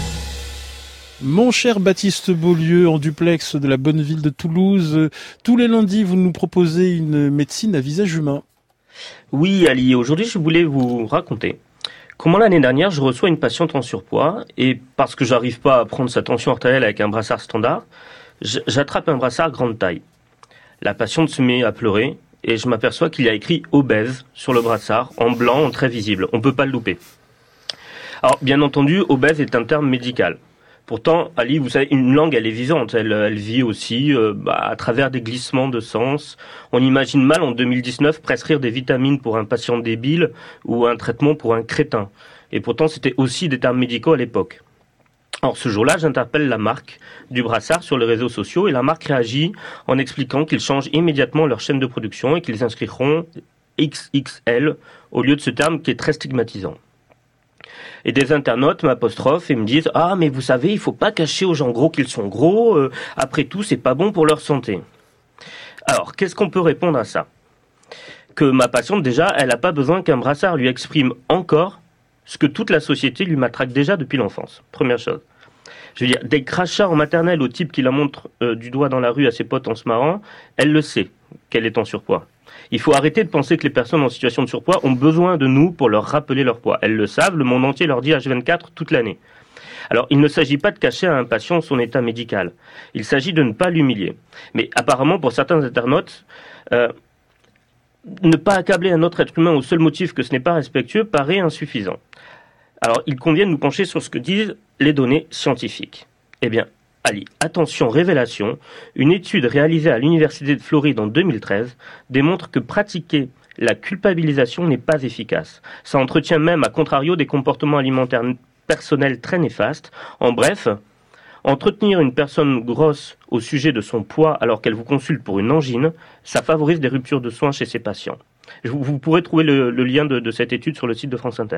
Mon cher Baptiste Beaulieu, en duplex de la bonne ville de Toulouse, tous les lundis, vous nous proposez une médecine à visage humain. Oui, Ali, aujourd'hui, je voulais vous raconter comment l'année dernière, je reçois une patiente en surpoids et parce que j'arrive pas à prendre sa tension artérielle avec un brassard standard, j'attrape un brassard grande taille. La patiente se met à pleurer et je m'aperçois qu'il y a écrit obèse sur le brassard, en blanc, en très visible. On peut pas le louper. Alors, bien entendu, obèse est un terme médical. Pourtant, Ali, vous savez, une langue, elle est vivante. Elle, elle vit aussi euh, bah, à travers des glissements de sens. On imagine mal, en deux mille dix-neuf, prescrire des vitamines pour un patient débile ou un traitement pour un crétin. Et pourtant, c'était aussi des termes médicaux à l'époque. Alors, ce jour-là, j'interpelle la marque du brassard sur les réseaux sociaux et la marque réagit en expliquant qu'ils changent immédiatement leur chaîne de production et qu'ils inscriront X X L au lieu de ce terme qui est très stigmatisant. Et des internautes m'apostrophent et me disent « Ah, mais vous savez, il faut pas cacher aux gens gros qu'ils sont gros, euh, après tout, c'est pas bon pour leur santé. » Alors, qu'est-ce qu'on peut répondre à ça ? Que ma patiente, déjà, elle n'a pas besoin qu'un brassard lui exprime encore ce que toute la société lui matraque déjà depuis l'enfance. Première chose. Je veux dire, des crachats en maternelle au type qui la montre euh, du doigt dans la rue à ses potes en se marrant, elle le sait qu'elle est en surpoids. Il faut arrêter de penser que les personnes en situation de surpoids ont besoin de nous pour leur rappeler leur poids. Elles le savent, le monde entier leur dit H vingt-quatre toute l'année. Alors, il ne s'agit pas de cacher à un patient son état médical. Il s'agit de ne pas l'humilier. Mais apparemment, pour certains internautes, euh, ne pas accabler un autre être humain au seul motif que ce n'est pas respectueux paraît insuffisant. Alors, il convient de nous pencher sur ce que disent les données scientifiques. Eh bien, Ali, attention, révélation, une étude réalisée à l'Université de Floride en deux mille treize démontre que pratiquer la culpabilisation n'est pas efficace. Ça entretient même, à contrario, des comportements alimentaires personnels très néfastes. En bref, entretenir une personne grosse au sujet de son poids alors qu'elle vous consulte pour une angine, ça favorise des ruptures de soins chez ses patients. Vous, vous pourrez trouver le, le lien de, de cette étude sur le site de France Inter.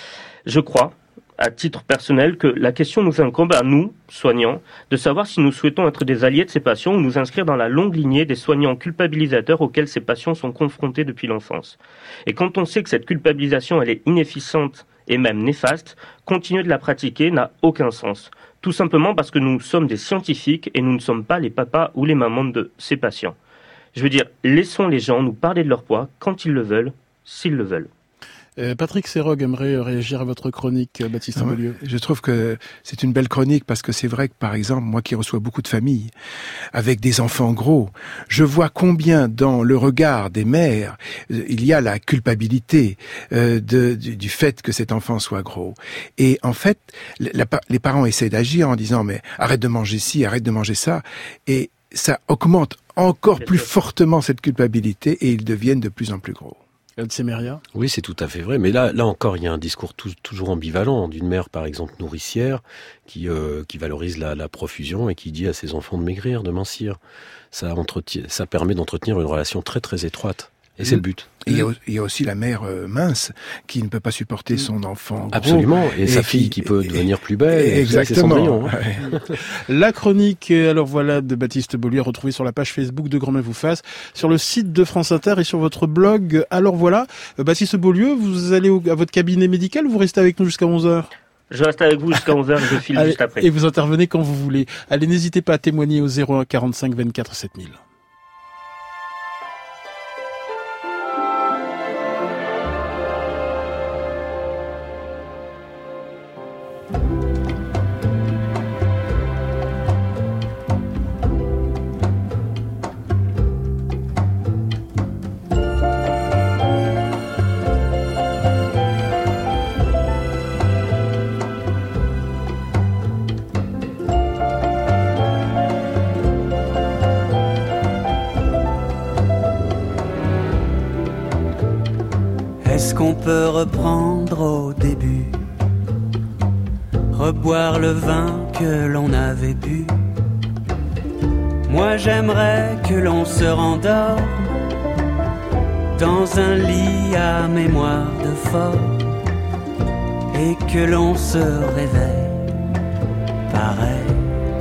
Je crois, à titre personnel, que la question nous incombe à nous, soignants, de savoir si nous souhaitons être des alliés de ces patients ou nous inscrire dans la longue lignée des soignants culpabilisateurs auxquels ces patients sont confrontés depuis l'enfance. Et quand on sait que cette culpabilisation, elle est inefficiente et même néfaste, continuer de la pratiquer n'a aucun sens. Tout simplement parce que nous sommes des scientifiques et nous ne sommes pas les papas ou les mamans de ces patients. Je veux dire, laissons les gens nous parler de leur poids quand ils le veulent, s'ils le veulent. Euh, Patrick Serog aimerait réagir à votre chronique, Baptiste ah, Beaulieu. Je trouve que c'est une belle chronique parce que c'est vrai que, par exemple, moi qui reçois beaucoup de familles avec des enfants gros, je vois combien dans le regard des mères, euh, il y a la culpabilité euh, de, du, du fait que cet enfant soit gros. Et en fait, la, les parents essaient d'agir en disant « mais arrête de manger ci, arrête de manger ça ». Et ça augmente encore plus fortement cette culpabilité et ils deviennent de plus en plus gros. Oui, c'est tout à fait vrai. Mais là, là encore, il y a un discours tout, toujours ambivalent d'une mère, par exemple, nourricière, qui, euh, qui valorise la, la profusion et qui dit à ses enfants de maigrir, de mincir. Ça, entretient, ça permet d'entretenir une relation très, très étroite. Et c'est le but. Et il y a, il y a aussi la mère euh, mince qui ne peut pas supporter son enfant gros. Absolument. Et, et sa fille qui, qui peut et, devenir plus belle. Exactement. C'est Cendrillon, hein. Ouais. La chronique, alors voilà, de Baptiste Beaulieu, retrouvée sur la page Facebook de Grand Bien vous fasse, sur le site de France Inter et sur votre blog. Alors voilà, Baptiste Beaulieu, vous allez au, à votre cabinet médical ou vous restez avec nous jusqu'à onze heures? Je reste avec vous jusqu'à onze heures et je file Allez, juste après. Et vous intervenez quand vous voulez. Allez, n'hésitez pas à témoigner au zéro un quarante-cinq vingt-quatre sept mille. Est-ce qu'on peut reprendre au début, reboire le vin que l'on avait bu? Moi j'aimerais que l'on se rendorme dans un lit à mémoire de fort, et que l'on se réveille pareil.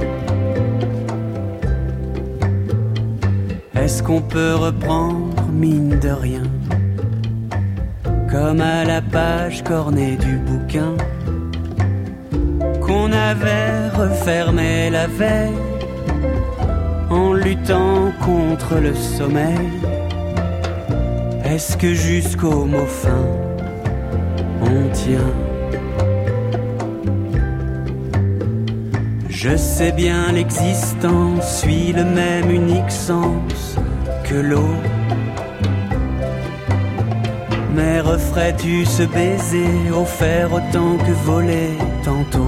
Est-ce qu'on peut reprendre mine de rien, comme à la page cornée du bouquin qu'on avait refermé la veille, en luttant contre le sommeil? Est-ce que jusqu'au mot fin on tient? Je sais bien l'existence suit le même unique sens que l'eau, mais referais-tu ce baiser offert autant que volé tantôt?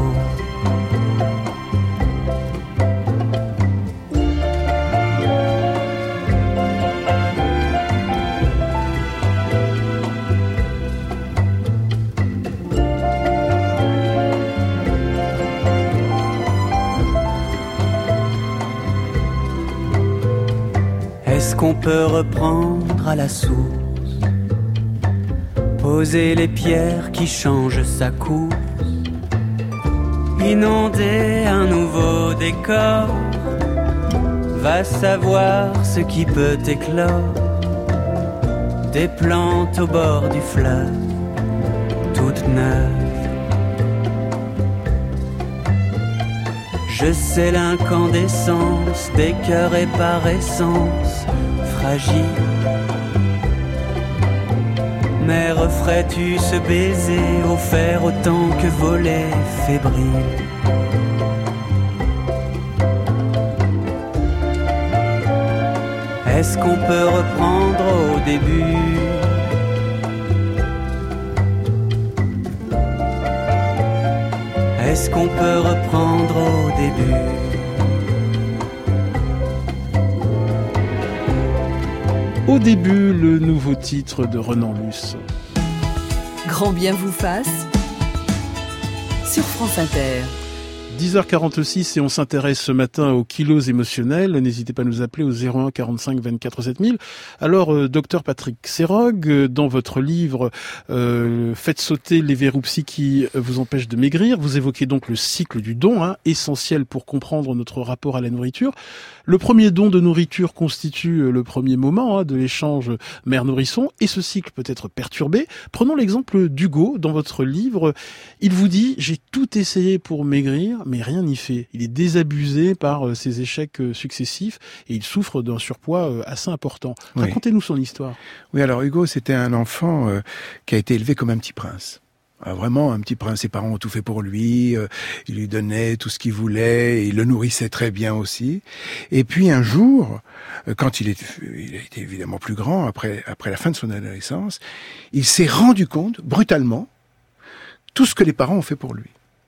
Est-ce qu'on peut reprendre à la source, poser les pierres qui changent sa course, inonder un nouveau décor? Va savoir ce qui peut éclore, des plantes au bord du fleuve, toutes neuves. Je sais l'incandescence des cœurs et par essence fragiles. Mais referais-tu ce baiser offert autant que volé fébrile? Est-ce qu'on peut reprendre au début? Est-ce qu'on peut reprendre au début? Au début, le nouveau titre de Renan Luce. Grand bien vous fasse sur France Inter. dix heures quarante-six et on s'intéresse ce matin aux kilos émotionnels. N'hésitez pas à nous appeler au zéro un quarante-cinq vingt-quatre sept mille. Alors, euh, docteur Patrick Serog, euh, dans votre livre euh, « Faites sauter les verrous psy qui vous empêchent de maigrir », vous évoquez donc le cycle du don, hein, essentiel pour comprendre notre rapport à la nourriture. Le premier don de nourriture constitue le premier moment hein, de l'échange mère-nourrisson et ce cycle peut être perturbé. Prenons l'exemple d'Hugo. Dans votre livre, il vous dit « J'ai tout essayé pour maigrir, mais rien n'y fait. Il est désabusé par ses échecs successifs et il souffre d'un surpoids assez important. » Oui. Racontez-nous son histoire. Oui, alors Hugo, c'était un enfant euh, qui a été élevé comme un petit prince. Ah, vraiment, un petit prince. Ses parents ont tout fait pour lui. Euh, ils lui donnaient tout ce qu'il voulait. Et il le nourrissait très bien aussi. Et puis un jour, euh, quand il, est, il a été évidemment plus grand, après, après la fin de son adolescence, il s'est rendu compte, brutalement, tout ce que les parents ont fait pour lui.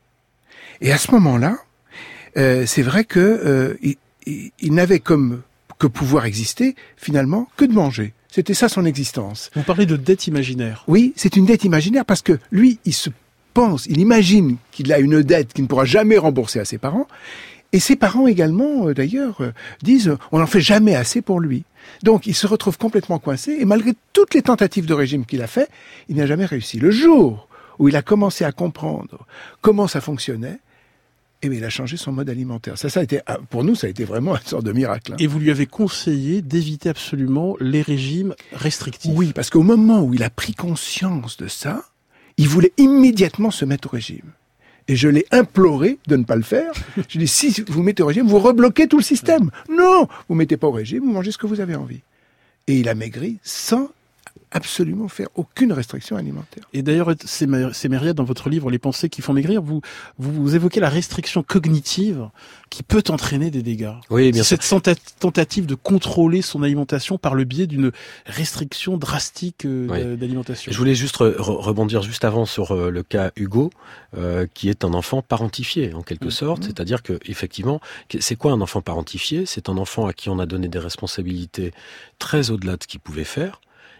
Et à ce moment-là, euh, c'est vrai que euh, il, il, il n'avait comme que pouvoir exister, finalement, que de manger. C'était ça son existence. Vous parlez de dette imaginaire. Oui, c'est une dette imaginaire parce que lui, il se pense, il imagine qu'il a une dette qu'il ne pourra jamais rembourser à ses parents. Et ses parents également, euh, d'ailleurs, euh, disent on n'en fait jamais assez pour lui. Donc il se retrouve complètement coincé et malgré toutes les tentatives de régime qu'il a fait, il n'a jamais réussi. Le jour où il a commencé à comprendre comment ça fonctionnait, eh bien, il a changé son mode alimentaire. Ça, ça a été, pour nous, ça a été vraiment une sorte de miracle. Hein. Et vous lui avez conseillé d'éviter absolument les régimes restrictifs. Oui, parce qu'au moment où il a pris conscience de ça, il voulait immédiatement se mettre au régime. Et je l'ai imploré de ne pas le faire. Je lui ai dit, si vous mettez au régime, vous rebloquez tout le système. Non, vous mettez pas au régime, vous mangez ce que vous avez envie. Et il a maigri sans absolument faire aucune restriction alimentaire. Et d'ailleurs, Séméria, dans votre livre « Les pensées qui font maigrir », vous, vous évoquez la restriction cognitive qui peut entraîner des dégâts. Oui, bien sûr. Cette tentative de contrôler son alimentation par le biais d'une restriction drastique oui. d'alimentation. Je voulais juste re rebondir juste avant sur le cas Hugo, euh, qui est un enfant parentifié en quelque mmh. sorte. Mmh. C'est-à-dire que effectivement, c'est quoi un enfant parentifié? C'est un enfant à qui on a donné des responsabilités très au-delà de ce qu'il pouvait faire.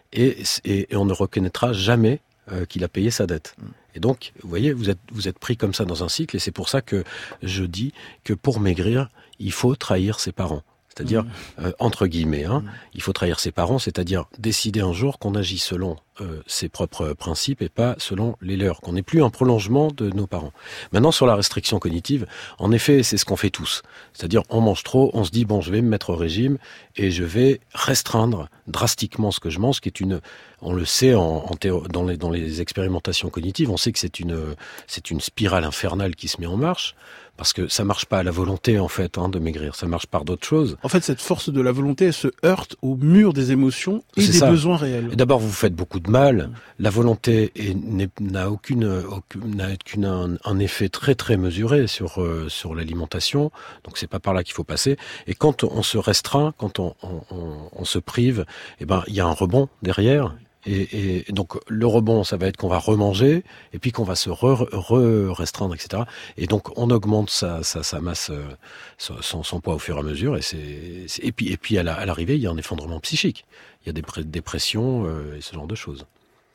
et, et, et on ne reconnaîtra jamais euh, qu'il a payé sa dette. Et donc, vous voyez, vous êtes, vous êtes pris comme ça dans un cycle, et c'est pour ça que je dis que pour maigrir, il faut trahir ses parents. C'est-à-dire, euh, entre guillemets, hein, il faut trahir ses parents, c'est-à-dire décider un jour qu'on agit selon euh, ses propres principes et pas selon les leurs, qu'on n'est plus un prolongement de nos parents. Maintenant, sur la restriction cognitive, en effet, c'est ce qu'on fait tous. C'est-à-dire, on mange trop, on se dit, bon, je vais me mettre au régime et je vais restreindre drastiquement ce que je mange, ce qui est une... On le sait en, en théo, dans, les, dans les expérimentations cognitives, on sait que c'est une, c'est une spirale infernale qui se met en marche. Parce que ça marche pas à la volonté, en fait, hein, de maigrir. Ça marche par d'autres choses. En fait, cette force de la volonté, elle se heurte au mur des émotions et c'est des ça. besoins réels. Et d'abord, vous vous faites beaucoup de mal. La volonté est, n'a aucune, aucune, n'a aucune un, un effet très très mesuré sur euh, sur l'alimentation. Donc c'est pas par là qu'il faut passer. Et quand on se restreint, quand on, on, on, on se prive, eh ben il y a un rebond derrière. Et, et donc le rebond, ça va être qu'on va remanger, et puis qu'on va se re, re restreindre, et cetera. Et donc on augmente sa, sa, sa masse, euh, son, son poids au fur et à mesure. Et c'est, c'est et puis et puis à, la, à l'arrivée, il y a un effondrement psychique. Il y a des pré- dépressions euh, et ce genre de choses.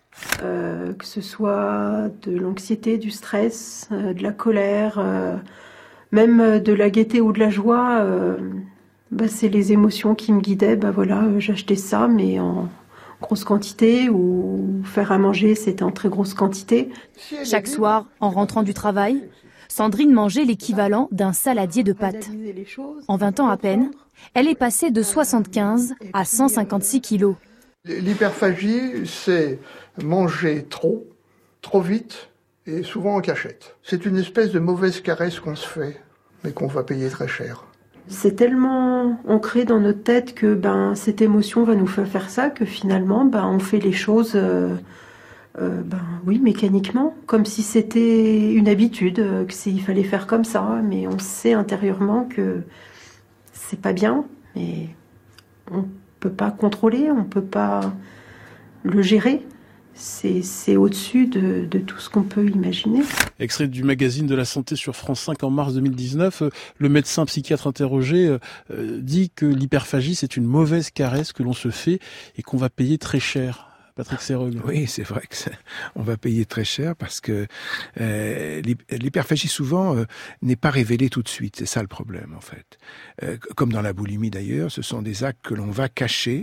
Euh, que ce soit de l'anxiété, du stress, euh, de la colère, euh, même de la gaieté ou de la joie, euh, bah, c'est les émotions qui me guidaient. Bah voilà, euh, j'achetais ça, mais en grosse quantité, ou faire à manger, c'était en très grosse quantité. Chaque soir, en rentrant du travail, Sandrine mangeait l'équivalent d'un saladier de pâtes. En vingt ans à peine, elle est passée de soixante-quinze à cent cinquante-six kilos. L'hyperphagie, c'est manger trop, trop vite et souvent en cachette. C'est une espèce de mauvaise caresse qu'on se fait, mais qu'on va payer très cher. C'est tellement ancré dans notre tête que ben, cette émotion va nous faire faire ça, que finalement, ben, on fait les choses, euh, euh, ben, oui, mécaniquement, comme si c'était une habitude, euh, que c'est, il fallait faire comme ça, mais on sait intérieurement que c'est pas bien, mais on peut pas contrôler, on peut pas le gérer. C'est, c'est au-dessus de, de tout ce qu'on peut imaginer. Extrait du magazine de la santé sur France cinq en mars deux mille dix-neuf, le médecin psychiatre interrogé euh, dit que l'hyperphagie, c'est une mauvaise caresse que l'on se fait et qu'on va payer très cher. Patrick Serrugue. Oui, c'est vrai que ça, on va payer très cher parce que euh, l'hyperphagie souvent euh, n'est pas révélée tout de suite. C'est ça le problème en fait. Euh, comme dans la boulimie d'ailleurs, ce sont des actes que l'on va cacher.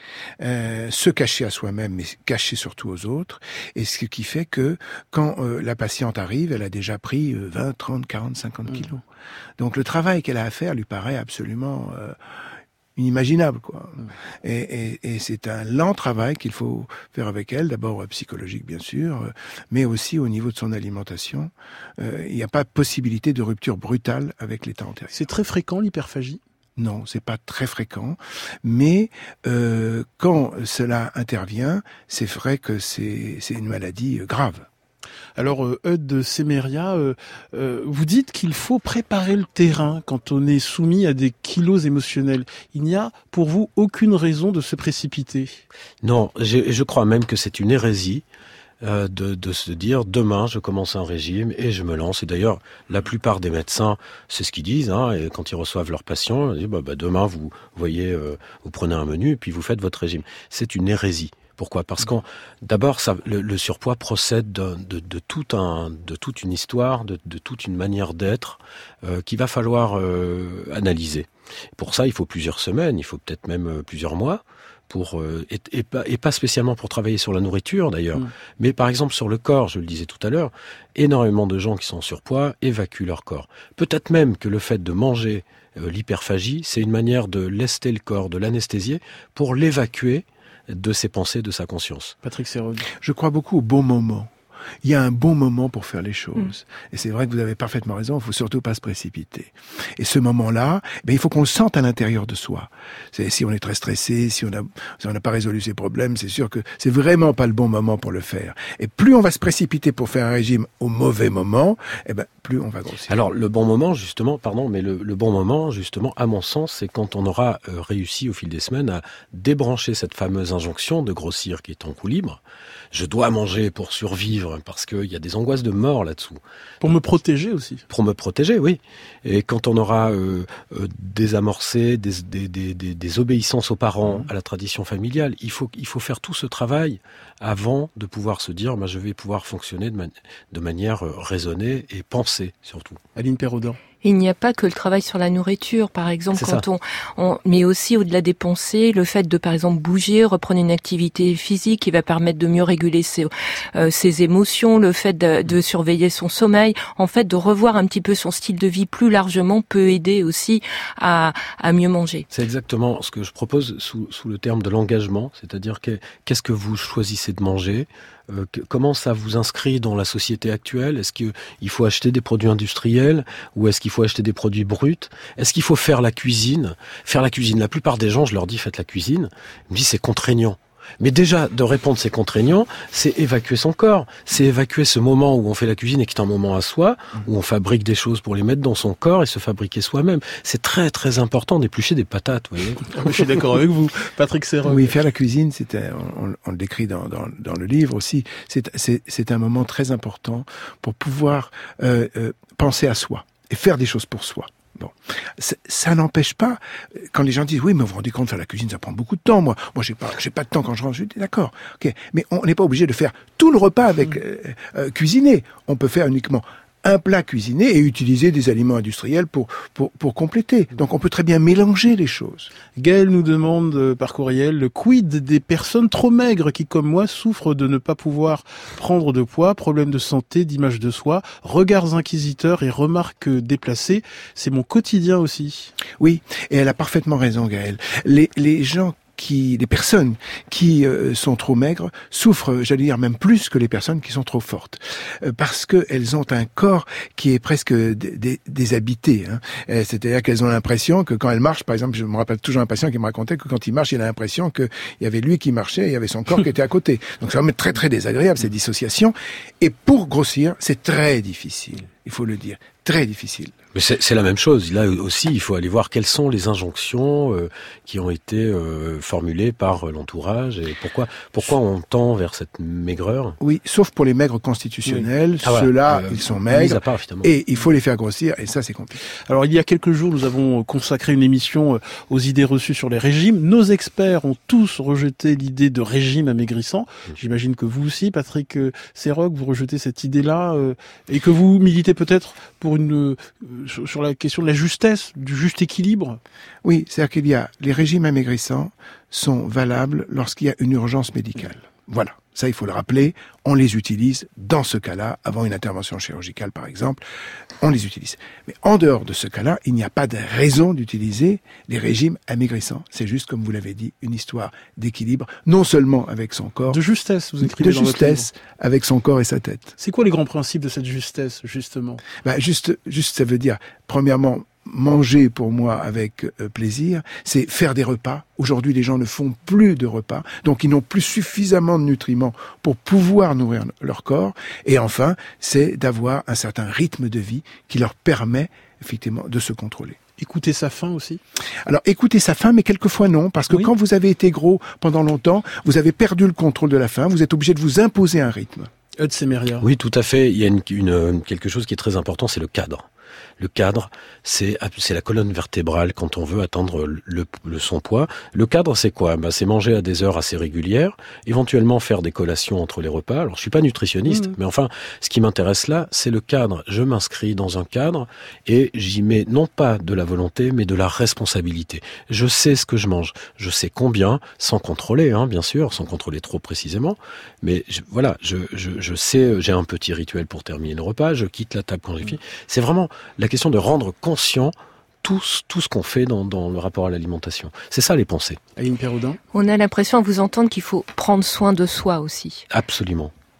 Euh, se cacher à soi-même, mais cacher surtout aux autres, et ce qui fait que quand euh, la patiente arrive, elle a déjà pris euh, vingt, trente, quarante, cinquante kilos. Mmh. Donc le travail qu'elle a à faire lui paraît absolument euh, inimaginable, quoi. Mmh. Et, et, et c'est un lent travail qu'il faut faire avec elle, d'abord euh, psychologique bien sûr, euh, mais aussi au niveau de son alimentation. Euh, il n'y a pas possibilité de rupture brutale avec l'état antérieur. C'est très fréquent l'hyperphagie ? Non, c'est pas très fréquent, mais euh, quand cela intervient, c'est vrai que c'est, c'est une maladie grave. Alors, euh, Eudes Semeria, euh, euh, vous dites qu'il faut préparer le terrain quand on est soumis à des kilos émotionnels. Il n'y a pour vous aucune raison de se précipiter ? Non, je, je crois même que c'est une hérésie. Euh, de, de se dire demain je commence un régime et je me lance. Et d'ailleurs la plupart des médecins c'est ce qu'ils disent, hein, et quand ils reçoivent leurs patients ils disent bah, bah, demain vous voyez euh, vous prenez un menu et puis vous faites votre régime. C'est une hérésie. Pourquoi ? Parce qu'on d'abord ça, le, le surpoids procède de, de, de tout un de toute une histoire, de, de toute une manière d'être euh, qu'il va falloir euh, analyser. Pour ça il faut plusieurs semaines, il faut peut-être même euh, plusieurs mois. Pour, euh, et, et, pas, et pas spécialement pour travailler sur la nourriture d'ailleurs, mmh. mais par exemple sur le corps, je le disais tout à l'heure, énormément de gens qui sont en surpoids évacuent leur corps. Peut-être même que le fait de manger euh, l'hyperphagie, c'est une manière de lester le corps, de l'anesthésier, pour l'évacuer de ses pensées, de sa conscience. Patrick Serrugue. Je crois beaucoup au bon moment. Il y a un bon moment pour faire les choses. Mmh. Et c'est vrai que vous avez parfaitement raison, il ne faut surtout pas se précipiter. Et ce moment-là, ben, il faut qu'on le sente à l'intérieur de soi. C'est, si on est très stressé, si on a, si on n'a pas résolu ses problèmes, c'est sûr que c'est vraiment pas le bon moment pour le faire. Et plus on va se précipiter pour faire un régime au mauvais moment, eh ben, plus plus on va grossir. Alors le bon moment justement, pardon, mais le, le bon moment justement, à mon sens, c'est quand on aura euh, réussi au fil des semaines à débrancher cette fameuse injonction de grossir qui est en coup libre. Je dois manger pour survivre parce qu'il y a des angoisses de mort là-dessous. Pour me protéger aussi. Pour me protéger, oui. Et quand on aura euh, euh, désamorcé des, des, des, des, des obéissances aux parents, à la tradition familiale, il faut, il faut faire tout ce travail avant de pouvoir se dire bah, je vais pouvoir fonctionner de, man- de manière raisonnée et penser surtout. Aline Perraudin. Il n'y a pas que le travail sur la nourriture, par exemple, C'est quand ça. on, on, mais aussi au-delà des pensées, le fait de, par exemple, bouger, reprendre une activité physique qui va permettre de mieux réguler ses, euh, ses émotions, le fait de, de surveiller son sommeil, en fait, de revoir un petit peu son style de vie plus largement peut aider aussi à, à mieux manger. C'est exactement ce que je propose sous, sous le terme de l'engagement, c'est-à-dire que, qu'est-ce que vous choisissez de manger ? Euh, que, comment ça vous inscrit dans la société actuelle ? Est-ce qu'il faut acheter des produits industriels ou est-ce qu'il faut acheter des produits bruts ? Est-ce qu'il faut faire la cuisine ? Faire la cuisine, la plupart des gens, je leur dis faites la cuisine, ils me disent c'est contraignant. Mais déjà, de répondre c'est contraignant, c'est évacuer son corps, c'est évacuer ce moment où on fait la cuisine et qui est un moment à soi, où on fabrique des choses pour les mettre dans son corps et se fabriquer soi-même. C'est très très important d'éplucher des patates, vous voyez. Je suis d'accord avec vous, Patrick Serroc. Oui, faire la cuisine, c'est un, on, on le décrit dans, dans, dans le livre aussi, c'est, c'est, c'est un moment très important pour pouvoir euh, euh, penser à soi et faire des choses pour soi. Bon, ça, ça n'empêche pas quand les gens disent oui, mais vous vous rendez compte, faire la cuisine, ça prend beaucoup de temps. Moi, moi, j'ai pas, j'ai pas de temps quand je rentre. Je dis d'accord, ok, mais on n'est pas obligé de faire tout le repas avec euh, euh, cuisiner. On peut faire uniquement un plat cuisiné et utiliser des aliments industriels pour, pour, pour compléter. Donc on peut très bien mélanger les choses. Gaël nous demande euh, par courriel, le quid des personnes trop maigres qui, comme moi, souffrent de ne pas pouvoir prendre de poids, problèmes de santé, d'image de soi, regards inquisiteurs et remarques déplacées. C'est mon quotidien aussi. Oui, et elle a parfaitement raison, Gaël. Les, les gens qui, les personnes qui euh, sont trop maigres souffrent, j'allais dire même plus que les personnes qui sont trop fortes, euh, parce que elles ont un corps qui est presque dé- dé- déshabité. Hein. Euh, c'est-à-dire qu'elles ont l'impression que quand elles marchent, par exemple, je me rappelle toujours un patient qui me racontait que quand il marche, il a l'impression qu'il y avait lui qui marchait et il y avait son corps qui était à côté. Donc c'est vraiment très très désagréable ces dissociations. Et pour grossir, c'est très difficile. Il faut le dire, très difficile. Mais c'est, c'est la même chose. Là aussi, il faut aller voir quelles sont les injonctions euh, qui ont été euh, formulées par euh, l'entourage et pourquoi pourquoi on tend vers cette maigreur. Oui, sauf pour les maigres constitutionnels. Oui. Ah, Ceux-là, voilà. euh, ils sont maigres. À part, finalement. Et il faut les faire grossir. Et ça, c'est compliqué. Alors, il y a quelques jours, nous avons consacré une émission aux idées reçues sur les régimes. Nos experts ont tous rejeté l'idée de régime amaigrissant. J'imagine que vous aussi, Patrick Serroc, vous rejetez cette idée-là euh, et que vous militez peut-être pour une euh, sur la question de la justesse, du juste équilibre. Oui, c'est-à-dire qu'il y a les régimes amaigrissants sont valables lorsqu'il y a une urgence médicale. Voilà, ça il faut le rappeler, on les utilise dans ce cas-là, avant une intervention chirurgicale par exemple, on les utilise. Mais en dehors de ce cas-là, il n'y a pas de raison d'utiliser les régimes amaigrissants. C'est juste, comme vous l'avez dit, une histoire d'équilibre, non seulement avec son corps... De justesse, vous écrivez de dans votre justesse livre. Avec son corps et sa tête. C'est quoi les grands principes de cette justesse, justement ? Bah, juste, juste, ça veut dire, premièrement, manger pour moi avec euh, plaisir, c'est faire des repas. Aujourd'hui, les gens ne font plus de repas, donc ils n'ont plus suffisamment de nutriments pour pouvoir nourrir leur corps. Et enfin, c'est d'avoir un certain rythme de vie qui leur permet effectivement de se contrôler. Écouter sa faim aussi ? Alors, écouter sa faim, mais quelquefois non, parce que oui. quand vous avez été gros pendant longtemps, vous avez perdu le contrôle de la faim, vous êtes obligé de vous imposer un rythme. Eudes Semeria. Oui, tout à fait. Il y a une, une, quelque chose qui est très important, c'est le cadre. Le cadre, c'est, c'est la colonne vertébrale quand on veut atteindre le, le son poids. Le cadre, c'est quoi ? Ben, c'est manger à des heures assez régulières, éventuellement faire des collations entre les repas. Alors, je suis pas nutritionniste, mmh. mais enfin, ce qui m'intéresse là, c'est le cadre. Je m'inscris dans un cadre et j'y mets non pas de la volonté, mais de la responsabilité. Je sais ce que je mange, je sais combien, sans contrôler, hein, bien sûr, sans contrôler trop précisément. Mais je, voilà, je, je, je sais, j'ai un petit rituel pour terminer le repas. Je quitte la table quand j'ai fini. C'est vraiment la question de rendre conscient tout, tout ce qu'on fait dans, dans le rapport à l'alimentation. C'est ça les pensées. Aline Perraudin. On a l'impression à vous entendre qu'il faut prendre soin de soi aussi. Absolument.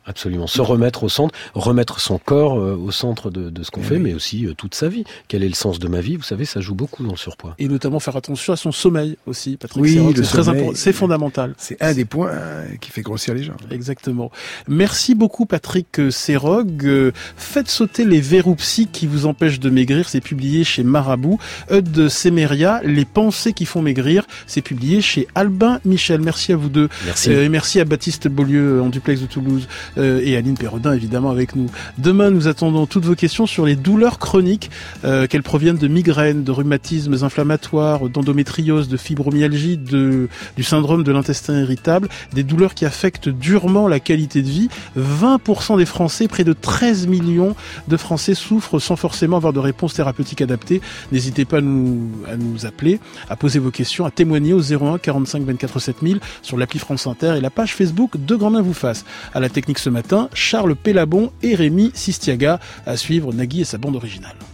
Absolument. Se remettre au centre, remettre son corps euh, au centre de, de ce qu'on oui. fait, mais aussi euh, toute sa vie. Quel est le sens de ma vie? Vous savez, ça joue beaucoup dans le surpoids. Et notamment faire attention à son sommeil aussi, Patrick. Oui, Serroc, le c'est très sommeil, important. C'est fondamental. C'est un des points euh, qui fait grossir les gens. Exactement. Merci beaucoup, Patrick Serroc. Euh, faites sauter les verrous psy qui vous empêchent de maigrir. C'est publié chez Marabout. Eudes Semeria, Les pensées qui font maigrir. C'est publié chez Albin Michel. Merci à vous deux. Merci. Euh, et merci à Baptiste Beaulieu en duplex de Toulouse euh, et Aline Perrodin évidemment avec nous. Demain, nous attendons toutes vos questions sur les douleurs chroniques, euh, qu'elles proviennent de migraines, de rhumatismes inflammatoires, d'endométriose, de fibromyalgie, de, du syndrome de l'intestin irritable, des douleurs qui affectent durement la qualité de vie. vingt pour cent des Français, près de treize millions de Français souffrent sans forcément avoir de réponse thérapeutique adaptée. N'hésitez pas à nous, à nous appeler, à poser vos questions, à témoigner au zéro un quarante-cinq vingt-quatre sept mille sur l'appli France Inter et la page Facebook de Grand Bien vous fasse. À la technique ce matin, Charles Pellabon et Rémi Sistiaga. À suivre Nagui et sa bande originale.